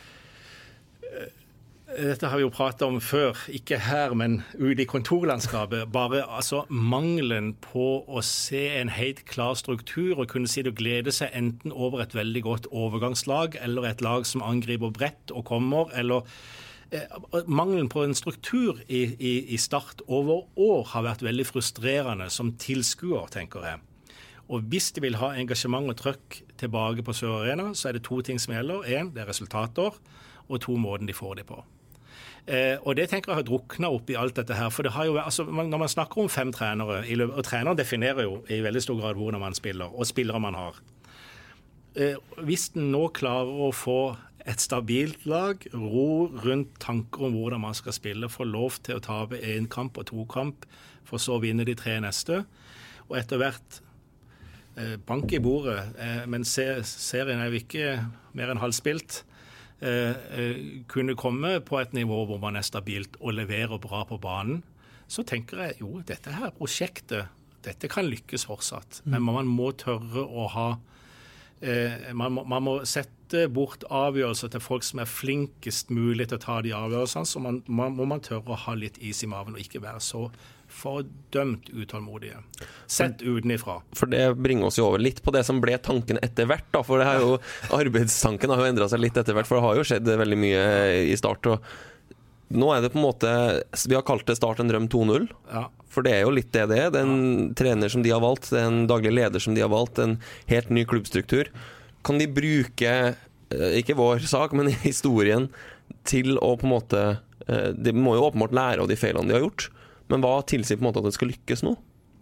uh, dette har vi jo pratet om før, ikke her, men ute i kontorlandskapet. Bare altså, mangelen på å se en helt klar struktur og kunne si det og glede seg enten over et veldig godt overgangslag eller et lag som angriper bredt og kommer, eller eh, mangelen på en struktur i, i, i Start over år har vært veldig frustrerende som tilskuer, tenker jeg. Og hvis de vil ha engasjement og trøkk tilbake på Sør Arena, så er det to ting som gjelder. En, det er resultater, og to, måten de får det på. Eh, og det tenker jeg har druknet opp i alt dette her, for det har jo, altså, når man snakker om fem trenere, og trenere definerer jo i veldig stor grad hvordan man spiller, og spillere man har. Eh, hvis den nå klarer å få et stabilt lag, ro rundt tanker om hvordan man skal spille, få lov til å tape en kamp og to kamp, for så å vinne de tre neste, og etter hvert eh, bank i bordet, eh, men se, serien er jo ikke mer enn halvspilt, Eh, eh, kunne komme på et nivå hvor man er stabilt og leverer bra på banen, så tenker jeg jo, dette her prosjektet, dette kan lykkes fortsatt. Mm. Men man må tørre å ha, eh, man, må, man må sette bort avgjørelser til folk som er flinkest mulig til å ta de avgjørelsene, så man, man, må man tørre å ha litt is i maven og ikke være så fordømt utålmodige. Sett utenifra. For det bringer oss jo over litt på det som ble tanken etter hvert, da, for det er jo, arbeidstanken har jo endret seg litt etter hvert, for det har jo skjedd veldig mye i Start, og nå er det på en måte, vi har kalt det Start en drøm to null, ja. For det er jo litt det det er, det er en ja. trener som de har valgt, det er en daglig leder som de har valgt, en helt ny klubbstruktur. Kan de bruke, ikke vår sak, men historien, til å på en måte, de må jo åpenbart lære av de feilene de har gjort, men hva tilsier på en måte at det skal lykkes nå?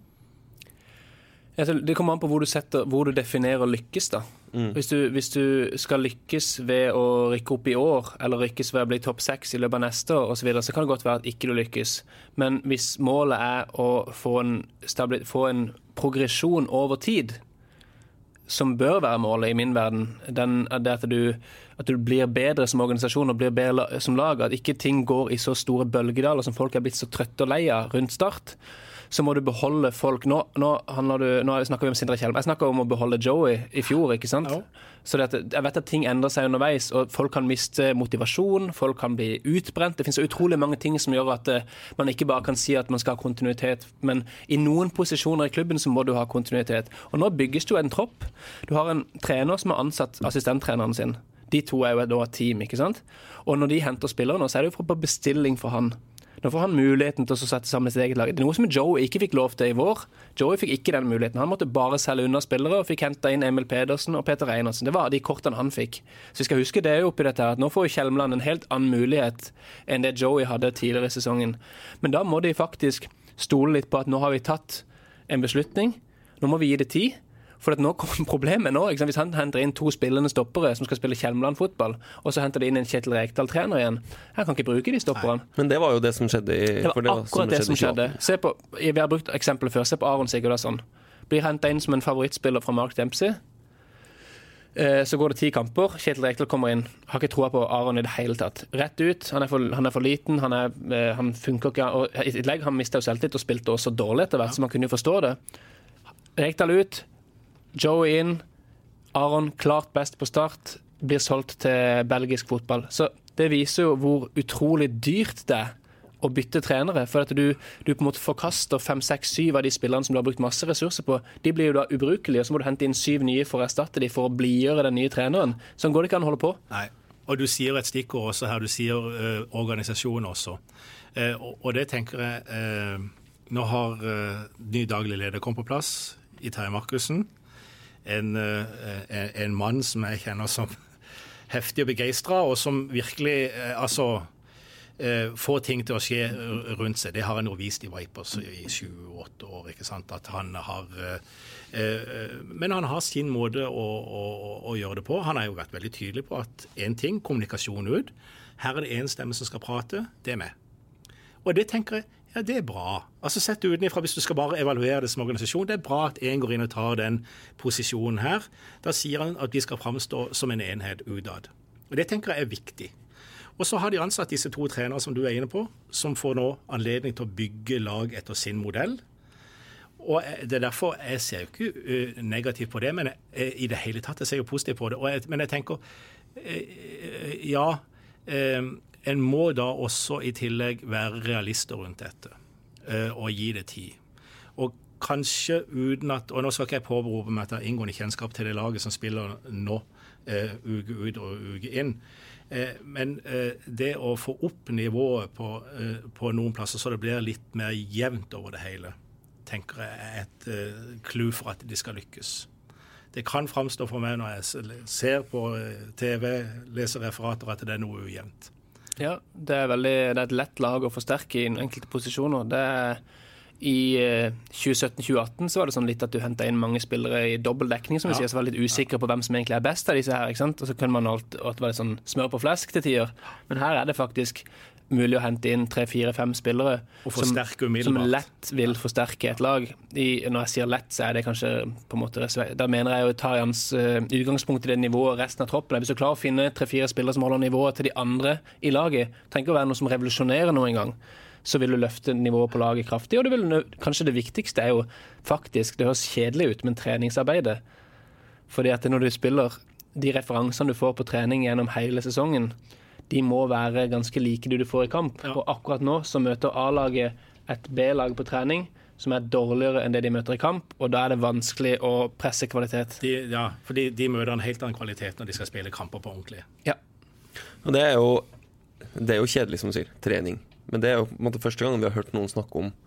Det kommer an på hvor du, setter, hvor du definerer lykkes da. Mm. Hvis, du, hvis du skal lykkes ved å rykke opp i år, eller lykkes ved å bli topp seks i løpet av neste år og så videre, så kan det godt være at ikke du lykkes. Men hvis målet er å få en, få en progresjon over tid, som bør være målet i min verden, den, det at du, at du blir bedre som organisasjon og blir bedre som lag, at ikke ting går i så store bølgedaler som folk er blitt så trøtte og leie rundt Start, så må du beholde folk. Nå, nå, du, nå snakker vi om Sindre Kjelm. Jeg snakker om å beholde Joey i fjor, ikke sant? Ja. Så det, jeg vet at ting endrer seg underveis, og folk kan miste motivasjon, folk kan bli utbrent. Det finnes utrolig mange ting som gjør at uh, man ikke bare kan si at man skal ha kontinuitet, men i noen posisjoner i klubben så må du ha kontinuitet. Og nå bygges det jo en tropp. Du har en trener som har ansatt assistenttreneren sin. De to er jo et team, ikke sant? Og når de henter spillere nå, så er det jo på bestilling for han. Nå får han muligheten til å sette sammen sitt eget lag. Det er noe som Joey ikke fikk lov til i vår. Joey fikk ikke den muligheten. Han måtte bare selge unna spillere og fikk hentet inn Emil Pedersen og Peter Reinertsen. Det var de kortene han fikk. Så vi skal huske det oppi dette her, at nå får Kjelmeland en helt annen mulighet enn det Joey hadde tidligere i sesongen. Men da må de faktisk stole litt på at nå har vi tatt en beslutning. Nå må vi gi det tid. For at nå kommer problemet nå, ikke sant? Hvis han henter inn to spillende stoppere som skal spille Kjelmeland-fotball, og så henter de inn en Kjetil Rekdal-trener igjen, jeg kan ikke bruke de stopperne. Men det var jo det som skjedde i... Det var akkurat det som skjedde. Se på, vi har brukt eksempler før, se på Aron Sigurdarsson. Blir hentet inn som en favorittspiller fra Mark Dempsey. Så går det ti kamper, Kjetil Rekdal kommer inn, har ikke troa på Aron i det hele tatt. Rett ut, han er for, han er for liten, han, er, han funker ikke, og i tillegg han mistet jo selvtillit og spilte også dårlig etter hvert, så man kunne jo forstå det. Rekdal ut, Joey inn, Aron klart best på Start, blir solgt til belgisk fotball. Så det viser jo hvor utrolig dyrt det er å bytte trenere, for at du, du på en måte forkaster fem, seks, syv av de spillerne som du har brukt masse ressurser på. De blir jo da ubrukelige, og så må du hente inn syv nye for å erstatte de for å blidgjøre den nye treneren. Sånn går det ikke an å holde på. Nei, og du sier et stikkord også her, du sier uh, organisasjon også. Uh, og, og det tenker jeg, uh, nå har uh, ny daglig leder kommet på plass i Terje Markussen, en, uh, en, en mann som jeg kjenner som heftig og begeistret, og som virkelig, uh, altså, Uh, få ting til å skje rundt seg. Det har han jo vist i Vipers i sju åtte år, ikke sant? At han har, uh, uh, men han har sin måte å, å, å gjøre det på. Han har jo vært veldig tydelig på at en ting, kommunikasjon ut. Her er det en stemme som skal prate, det er meg. Og det tenker jeg, ja, det er bra. Altså sett utenifra, hvis du skal bare evaluere det som organisasjon, det er bra at en går inn og tar den posisjonen her. Da sier han at vi skal fremstå som en enhet utad. Og det tenker jeg er viktig. Og så har de ansatt disse to trenere som du er inne på, som får nå anledning til å bygge lag etter sin modell. Og det er derfor jeg ser jo ikke uh, negativt på det, men jeg, uh, i det hele tatt jeg ser jo positivt på det. Og jeg, men jeg tenker, uh, ja, uh, en må da også i tillegg være realister rundt dette, uh, og gi det tid. Og kanskje uten at, og nå skal ikke jeg påberope meg at jeg har inngående kjennskap til det laget som spiller nå, uh, uke ut og uke inn, men det å få opp nivået på, på noen plasser så det blir litt mer jevnt over det hele, tenker jeg er et clou for at de skal lykkes. Det kan fremstå for meg når jeg ser på T V, leser referater, at det er noe ujevnt. Ja, det er, veldig, det er et lett lag å forsterke i enkelte posisjoner. Det er I tjue sytten tjue atten så var det sånn litt at du hentet inn mange spillere i dobbeltdekning, som vi ja. sier, så var litt usikre på hvem som egentlig er best av disse her, ikke sant? Og så kunne man alt, at det var litt sånn smør på flesk til tider. Men her er det faktisk mulig å hente inn tre, fire, fem spillere som, som lett vil forsterke et lag. I, når jeg sier lett, så er det kanskje på en måte, da mener jeg jo tar hans uh, utgangspunkt i det nivået resten av troppen. Hvis du klarer å finne tre, fire spillere som holder nivået til de andre i laget, trenger ikke å være noe som revolusjonerer noe engang, så vil du løfte nivået på laget kraftig. Og det vil, kanskje det viktigste er jo faktisk, det høres kjedelig ut, men treningsarbeidet. Fordi at når du spiller, de referansene du får på trening gjennom hele sesongen, de må være ganske like det du får i kamp. Ja. Og akkurat nå så møter A-laget et B-lag på trening, som er dårligere enn det de møter i kamp, og da er det vanskelig å presse kvalitet. De, ja, for de, de møter en helt annen kvalitet når de skal spille kamper på ordentlig. Ja. Og det er jo, det er jo kjedelig, som du sier, trening. Men det er jo på en måte første gang vi har hørt noen snakke om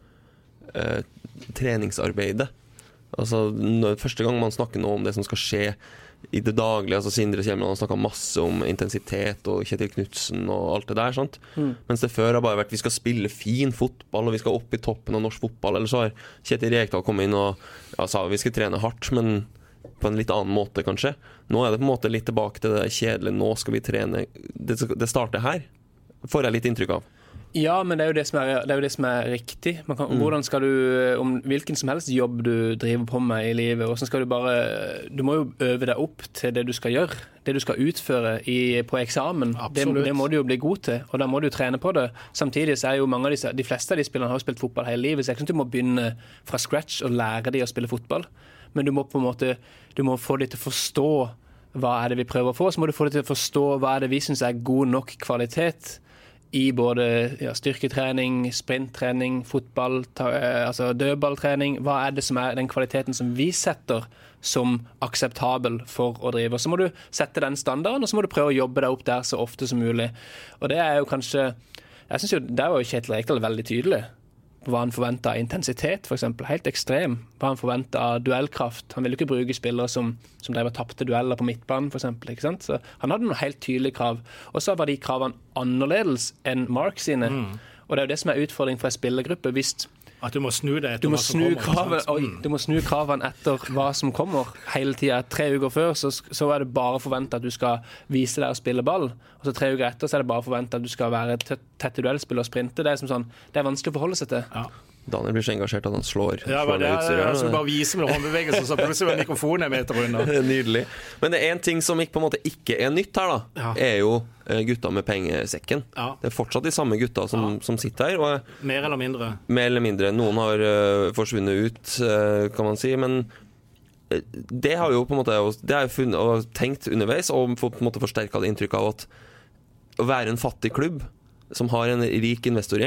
eh, treningsarbeidet. Altså, når, første gang man snakker noe om det som skal skje i det daglige, altså Sindre Kjemland har snakket masse om intensitet og Kjetil Knudsen og alt det der, sant? Mm. Mens det før har bare vært vi skal spille fin fotball og vi skal opp i toppen av norsk fotball, eller så har Kjetil Rekdal kommet inn og ja, sa vi skal trene hardt, men på en litt annen måte kanskje. Nå er det på en måte litt tilbake til det kjedelige, nå skal vi trene, det, det starter her, får jeg litt inntrykk av. Ja, men det er jo det som er, det er, jo det som er riktig. Man kan, mm. Hvordan skal du, om hvilken som helst jobb du driver på med i livet, og så skal du bare, du må jo øve deg opp til det du skal gjøre, det du skal utføre i, på eksamen. Det, det må du jo bli god til, og da må du trene på det. Samtidig så er jo mange av disse, de fleste av de spillerne har jo spilt fotball hele livet, så jeg synes du må begynne fra scratch og lære de å spille fotball. Men du må på en måte, du må få de til å forstå hva er det vi prøver å få, så må du få de til å forstå hva er det vi synes er god nok kvalitet i både ja, styrketrening, sprinttrening, fotball, ta, altså dødballtrening. Hva er det som er den kvaliteten som vi setter som akseptabel for å drive? Og så må du sette den standarden, og så må du prøve å jobbe deg opp der så ofte som mulig. Og det er jo kanskje, jeg synes jo, der var jo Kjetil Rekdal veldig tydelig. Hva han forventet av intensitet, for eksempel. Helt ekstrem. Hva han forventet av duellkraft. Han ville ikke bruke spillere som, som drev og tappte dueller på midtbanen, for eksempel. Ikke sant? Så han hadde noen helt tydelige krav. Og så var de kravene annerledes enn Mark sine. Mm. Og det er jo det som er utfordringen for en spillergruppe. Hvis at du må snu det etter du må hva som snu kommer. Kraven, oi, du må snu kravene etter hva som kommer hele tiden. Tre uker før så, så er det bare forventet at du skal vise deg å spille ball. Og så tre uker etter så er det bare forventet at du skal være tett i duellspill og sprinte. Det er, som sånn, det er vanskelig å forholde seg til. Ja. Daniel blir så engasjert at han slår. Ja, men det er, det er, jeg bare vise med håndbevegelser, så plutselig var mikrofonen en meter under. Nydelig. Men det er en ting som ikke, på en måte ikke er nytt her, da. Ja. Er jo gutta med pengesekken. Ja. Det er fortsatt de samme gutta som, ja. som sitter her. Og, mer eller mindre. Mer eller mindre. Noen har uh, forsvunnet ut, uh, kan man si. Men uh, det har jo på en måte det har jeg funnet og tenkt underveis, og på en måte forsterket det inntrykk av at å være en fattig klubb som har en rik investorgjeng,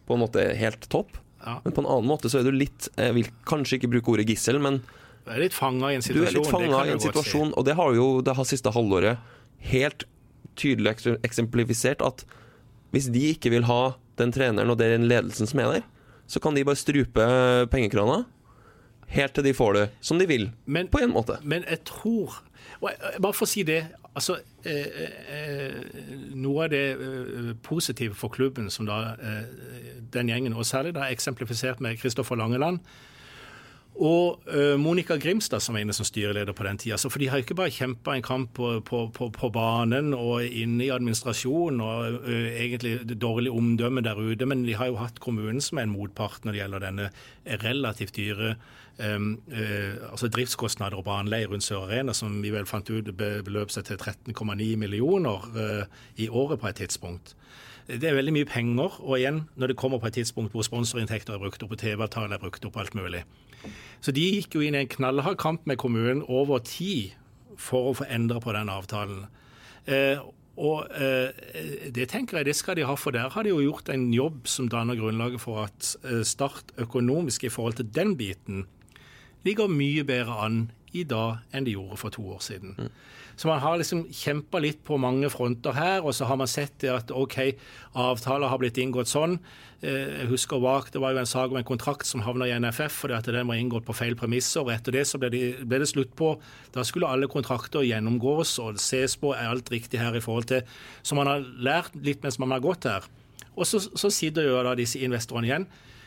på en måte helt topp. Ja. Men på en annen måte så er du litt, jeg vil kanskje ikke bruke ordet gissel, men du er litt fanget i en situasjon. Du er litt fanget i en situasjon, og det har jo det har siste halvåret helt tydelig eksemplifisert at hvis de ikke vil ha den treneren og den ledelsen som er der, så kan de bare strupe pengekrana helt til de får det som de vil, men, på en måte. Men jeg tror, og jeg, bare for å si det, altså eh, eh, noe av det eh, positive for klubben som da eh, den gjengen, og særlig da eksemplifisert med Kristoffer Langeland og uh, Monica Grimstad som var inne som styreleder på den tiden. Altså, for de har ikke bare kjempet en kamp på, på, på, på banen og inne i administrasjon og uh, egentlig dårlig omdømme der ute, men de har jo hatt kommunen som er en motpart når det gjelder denne relativt dyre um, uh, altså driftskostnader og baneleie rundt Sør Arena, som vi vel fant ut beløp seg til tretten komma ni millioner uh, i året på et tidspunkt. Det er veldig mye penger, og igjen, når det kommer på et tidspunkt hvor sponsorinntekter er brukt opp, og T V-avtaler er brukt opp, alt mulig. Så de gikk jo inn i en knallhard kamp med kommunen over tid for å få endret på den avtalen. Eh, og eh, det tenker jeg, det skal de ha, for der har de jo gjort en jobb som danner grunnlaget for at eh, Start økonomisk i forhold til den biten ligger mye bedre an i dag enn de gjorde for to år siden. Mm. Så man har liksom kjempet litt på mange fronter her, og så har man sett det at ok, avtaler har blitt inngått sånn. Jeg husker bak, det var jo en sag om en kontrakt som havnet i N F F, fordi at den var inngått på feil premisser, og etter det så ble det, ble det slutt på. Da skulle alle kontrakter gjennomgås, og ses på er alt riktig her i forhold til, så man har lært litt mens man har gått her. Og så, så sitter jo da disse investorene igjen,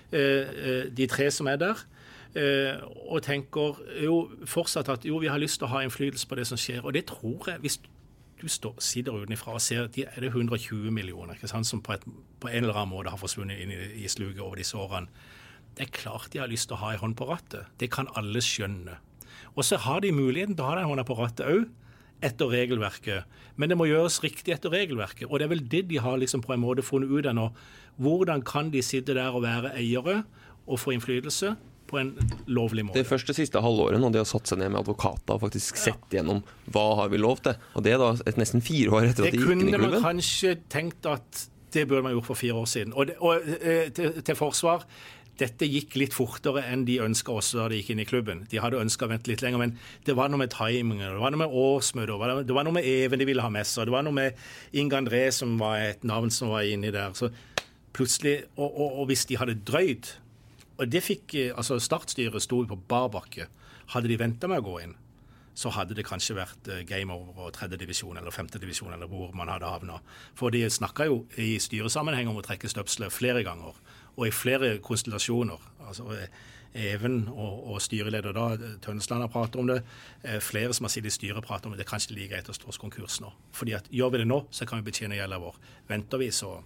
de tre som er der, Uh, og tenker jo fortsatt at jo, vi har lyst til å ha innflytelse på det som skjer, og det tror jeg, hvis du står, sitter utenfra og ser at de er det hundre og tjue millioner, ikke sant, som på, et, på en eller annen måte har forsvunnet inn i, i sluget over disse årene. Det er klart de har lyst til å ha en hånd på rattet. Det kan alle skjønne. Og så har de muligheten til å ha den hånden på rattet også, etter regelverket. Men det må gjøres riktig etter regelverket, og det er vel det de har liksom på en måte funnet ut av nå. Hvordan kan de sitte der og være eiere og få innflytelse på en lovlig måte? Det er først det siste halvåret når de har satt seg ned med advokater og faktisk sett gjennom hva har vi lov til. Og det er da et nesten fire år etter at de gikk inn i klubben. Det kunne man kanskje tenkt at det burde man gjort for fire år siden. Og, det, og eh, til, til forsvar, dette gikk litt fortere enn de ønsket også da de gikk inn i klubben. De hadde ønsket å vente litt lenger, men det var noe med timing, det var noe med årsmøter, det var noe med Even de ville ha med seg, det var noe med Inge André som var et navn som var inne der. Så plutselig, og, og, og hvis de hadde drøyd, og det fikk, altså startstyret stod på barbakke. Hadde de ventet med å gå inn, så hadde det kanskje vært game over og tredje divisjon eller femte divisjon, eller hvor man hadde havnet. For de snakket jo i styresammenheng om å trekke støpselet flere ganger, og i flere konstellasjoner. Altså Even og, og styreleder da, Tønsland har pratet om det, flere som har sittet i styret pratet om det, det er kanskje like greit å stå hos konkurs nå. Fordi at gjør vi det nå, så kan vi betjene gjelda vår. Venter vi, så...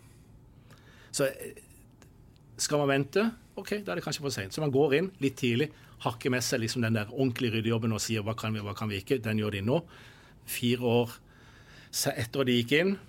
så skal man vente? Ok, da er det kanskje for sent. Så man går inn litt tidlig, hakker med seg liksom den der ordentlige ryddejobben og sier hva kan vi, hva kan vi ikke. Den gjør de nå. Fire år etter at de gikk inn.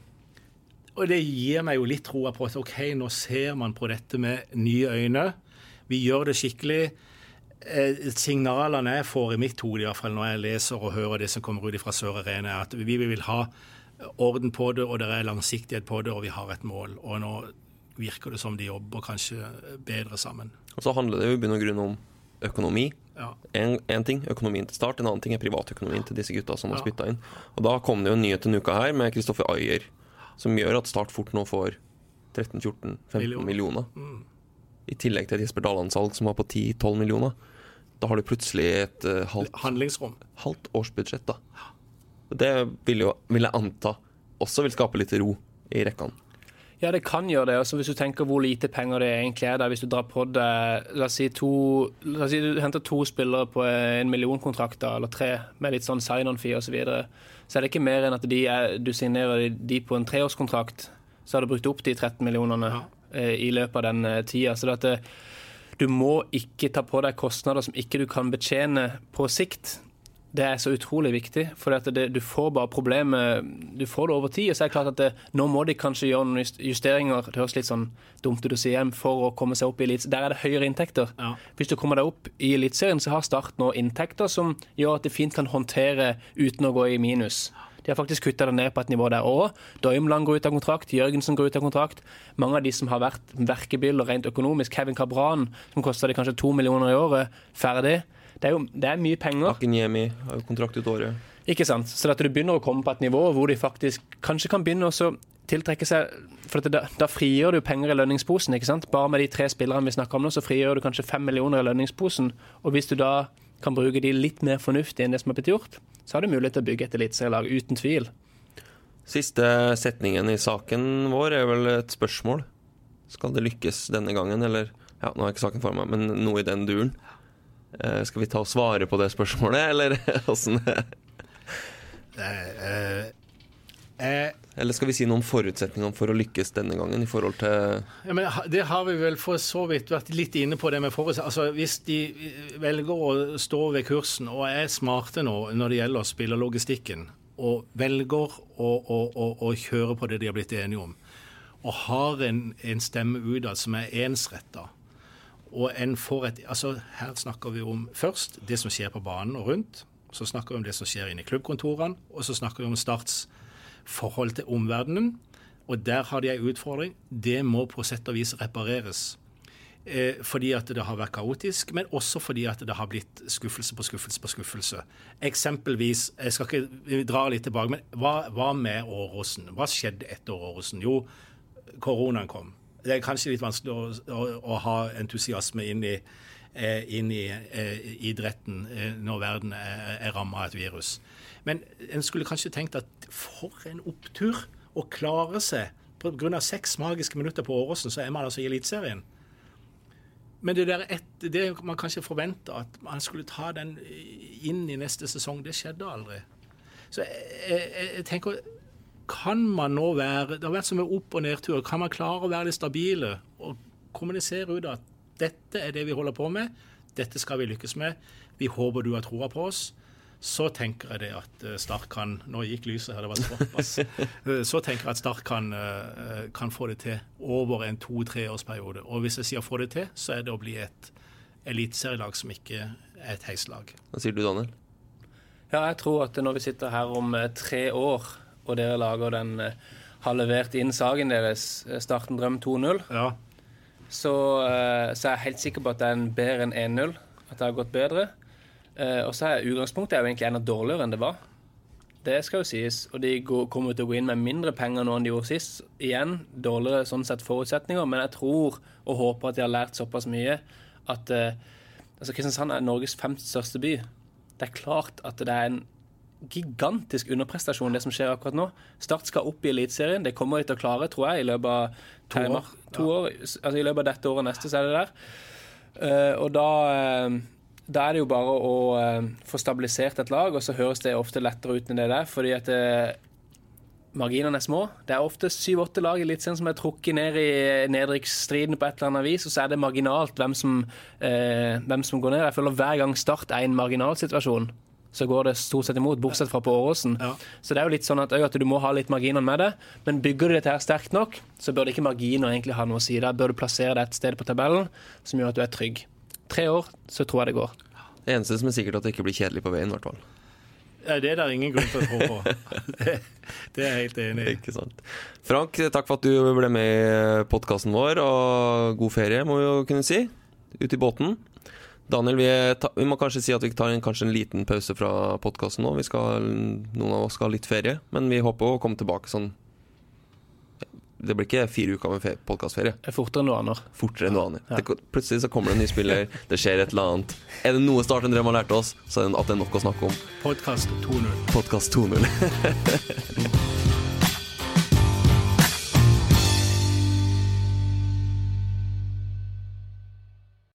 Og det gir meg jo litt troa på at ok, nå ser man på dette med nye øyne. Vi gjør det skikkelig. Eh, signalene jeg får i mitt hode, i hvert fall når jeg leser og hører det som kommer ut fra Sør Arena, er at vi vil ha orden på det, og det er langsiktighet på det, og vi har et mål. Og nå virker det som de jobber kanskje bedre sammen. Og så handler det jo i bunn og grunn om økonomi. Ja. En, en ting, økonomien til Start, en annen ting er privatøkonomien til disse gutta som har spyttet inn. Og da kom det jo en nyhet denne uka her med Kristoffer Ayer, som gjør at Start fort nå får tretten fjorten femten millioner. Mm. I tillegg til et Jesper Daland-salg som var på ti tolv millioner. Da har du plutselig et uh, halvt, handlingsrom. halvt årsbudsjett da. Og det vil, jo, vil jeg anta også vil skape litt ro i rekkene. Ja, det kan gjøre det. Altså, hvis du tenker hvor lite penger det egentlig er der, hvis du drar på deg, la oss si, to, la oss si du henter to spillere på en millionkontrakt, eller tre, med litt sånn sign-on-fee og så videre, så er det ikke mer enn at de er, du signerer de på en treårskontrakt, så har du brukt opp de tretten millionene ja. eh, i løpet av den eh, tida. Så det at, du må ikke ta på deg kostnader som ikke du kan betjene på sikt. Det er så utrolig viktig, for at det, du får bare problemer, du får det over tid, og så er det klart at det, nå må de kanskje gjøre noen justeringer, det høres litt sånn dumt ut å si hjem, for å komme seg opp i elitserien. Der er det høyere inntekter. Ja. Hvis du kommer deg opp i elitserien, så har Start nå inntekter som gjør at det fint kan håndtere uten å gå i minus. De har faktisk kuttet det ned på et nivå der også. Døymland går ut av kontrakt, Jørgensen går ut av kontrakt. Mange av de som har vært verkebyller rent økonomisk, Kevin Cabran, som koster det kanskje to millioner i året, ferdig. Det er jo det er mye penger. Akinyemi har jo kontrakt ut året. Ikke sant? Så at du begynner å komme på et nivå hvor de faktisk kanskje kan begynne å tiltrekke seg, for da, da frigjør du penger i lønningsposen, ikke sant? Bare med de tre spillerne vi snakker om nå, så frigjør du kanskje fem millioner i lønningsposen, og hvis du da kan bruke de litt mer fornuftig enn det som har blitt gjort, så har du mulighet til å bygge et eliteserielag, uten tvil. Siste setningen i saken vår er vel et spørsmål. Skal det lykkes denne gangen, eller, ja, nå har jeg ikke saken for meg, men noe i den duren. Eh, skal vi ta og svare på det spørsmålet, eller hvordan? Eh, eh, Eller skal vi si noen forutsetninger for å lykkes denne gangen i forhold til... Ja, men det har vi vel for så vidt vært litt inne på det med forutsetninger. Altså, hvis de velger å stå ved kursen og er smarte nå når det gjelder å spille logistikken, og velger å, å, å, å kjøre på det de har blitt enige om, og har en, en stemme utad som er ensrettet, og en får et... Altså, her snakker vi om først det som skjer på banen og rundt, så snakker vi om det som skjer inne i klubbkontorene, og så snakker vi om Starts forhold til omverdenen, og der har de en utfordring. Det må på sett og vis repareres, eh, fordi at det har vært kaotisk, men også fordi at det har blitt skuffelse på skuffelse på skuffelse. Eksempelvis, jeg skal ikke dra litt tilbake, men hva, hva med Åråsen? Hva skjedde etter Åråsen? Jo, koronaen kom. Det er kanskje litt vanskelig å, å, å ha entusiasme inn i, eh, inn i eh, idretten eh, når verden er, er rammet av et virus. Men en skulle kanskje tenkt at for en opptur å klare seg på grunn av seks magiske minutter på Åråsen, så er man altså i elitserien. Men det der et, det man kanskje forventer at man skulle ta den inn i neste sesong, det skjedde aldri. Så jeg, jeg, jeg tenker, kan man nå være, det har vært som en opp- og nedtur, kan man klare å være litt stabile og kommunisere ut at dette er det vi holder på med, dette skal vi lykkes med, vi håper du har troa på oss, så tenker jeg det at Start kan, nå gikk lyset her, det var såpass, så tenker jeg at Start kan, kan få det til over en to-tre årsperiode. Og hvis jeg sier få det til, så er det å bli et eliteserielag som ikke er et heislag. Hva sier du, Daniel? Ja, jeg tror at når vi sitter her om tre år, og dere lager den, har levert inn saken deres, Starten Drøm to null, ja. så, så er jeg helt sikker på at det er en bedre enn en null, at det har gått bedre. Uh, og så er utgangspunktet er jo egentlig enda dårligere enn det var. Det skal jo sies, og de går, kommer til å gå inn med mindre penger nå enn de gjorde sist. Igjen, dårligere sånn sett forutsetninger, men jeg tror og håper at de har lært såpass mye at uh, altså Kristiansand er Norges femte største by. Det er klart at det er en gigantisk underprestasjon det som skjer akkurat nå. Start skal opp i elitserien, det kommer de til å klare, tror jeg, i løpet av to år. To ja. år altså i løpet av dette året neste, så er det der. Uh, og da... Uh, Da er det jo bare å uh, få stabilisert et lag, og så høres det ofte lettere ut enn det der, fordi at uh, marginene er små. Det er ofte syv-åtte lag i elitserien som er trukket ned i nedrykksstriden på et eller annet vis, og så er det marginalt hvem som, uh, hvem som går ned. Jeg føler hver gang Start er i en marginalsituasjon, så går det stort sett imot, bortsett fra på Åråsen. Ja. Så det er jo litt sånn at, at du må ha litt marginer med det, men bygger du dette her sterkt nok, så bør det ikke marginer egentlig ha noe å si. Da bør du plassere det et sted på tabellen som gjør at du er trygg. Tre år, så tror jeg det går. Det eneste som er sikkert at det ikke blir kjedelig på veien, i hvert fall. Ja, det er der ingen grunn til å tro på. Det, det er jeg helt enig i. Ikke sant. Frank, takk for at du ble med i podcasten vår, og god ferie, må vi jo kunne si, ut i båten. Daniel, vi, ta, vi må kanskje si at vi tar en, kanskje en liten pause fra podcasten nå. Vi skal, noen av oss skal ha litt ferie, men vi håper å komme tilbake sånn. Det blir ikke fire uker med podcastferie. Fortere enn noe annet. Fortere enn noe annet. Ja. Det, plutselig så kommer det en ny spiller, det skjer et eller annet. Er det noe Start en Drøm har lært oss, så er det at det er nok å snakke om. Podcast to null. Podcast to null.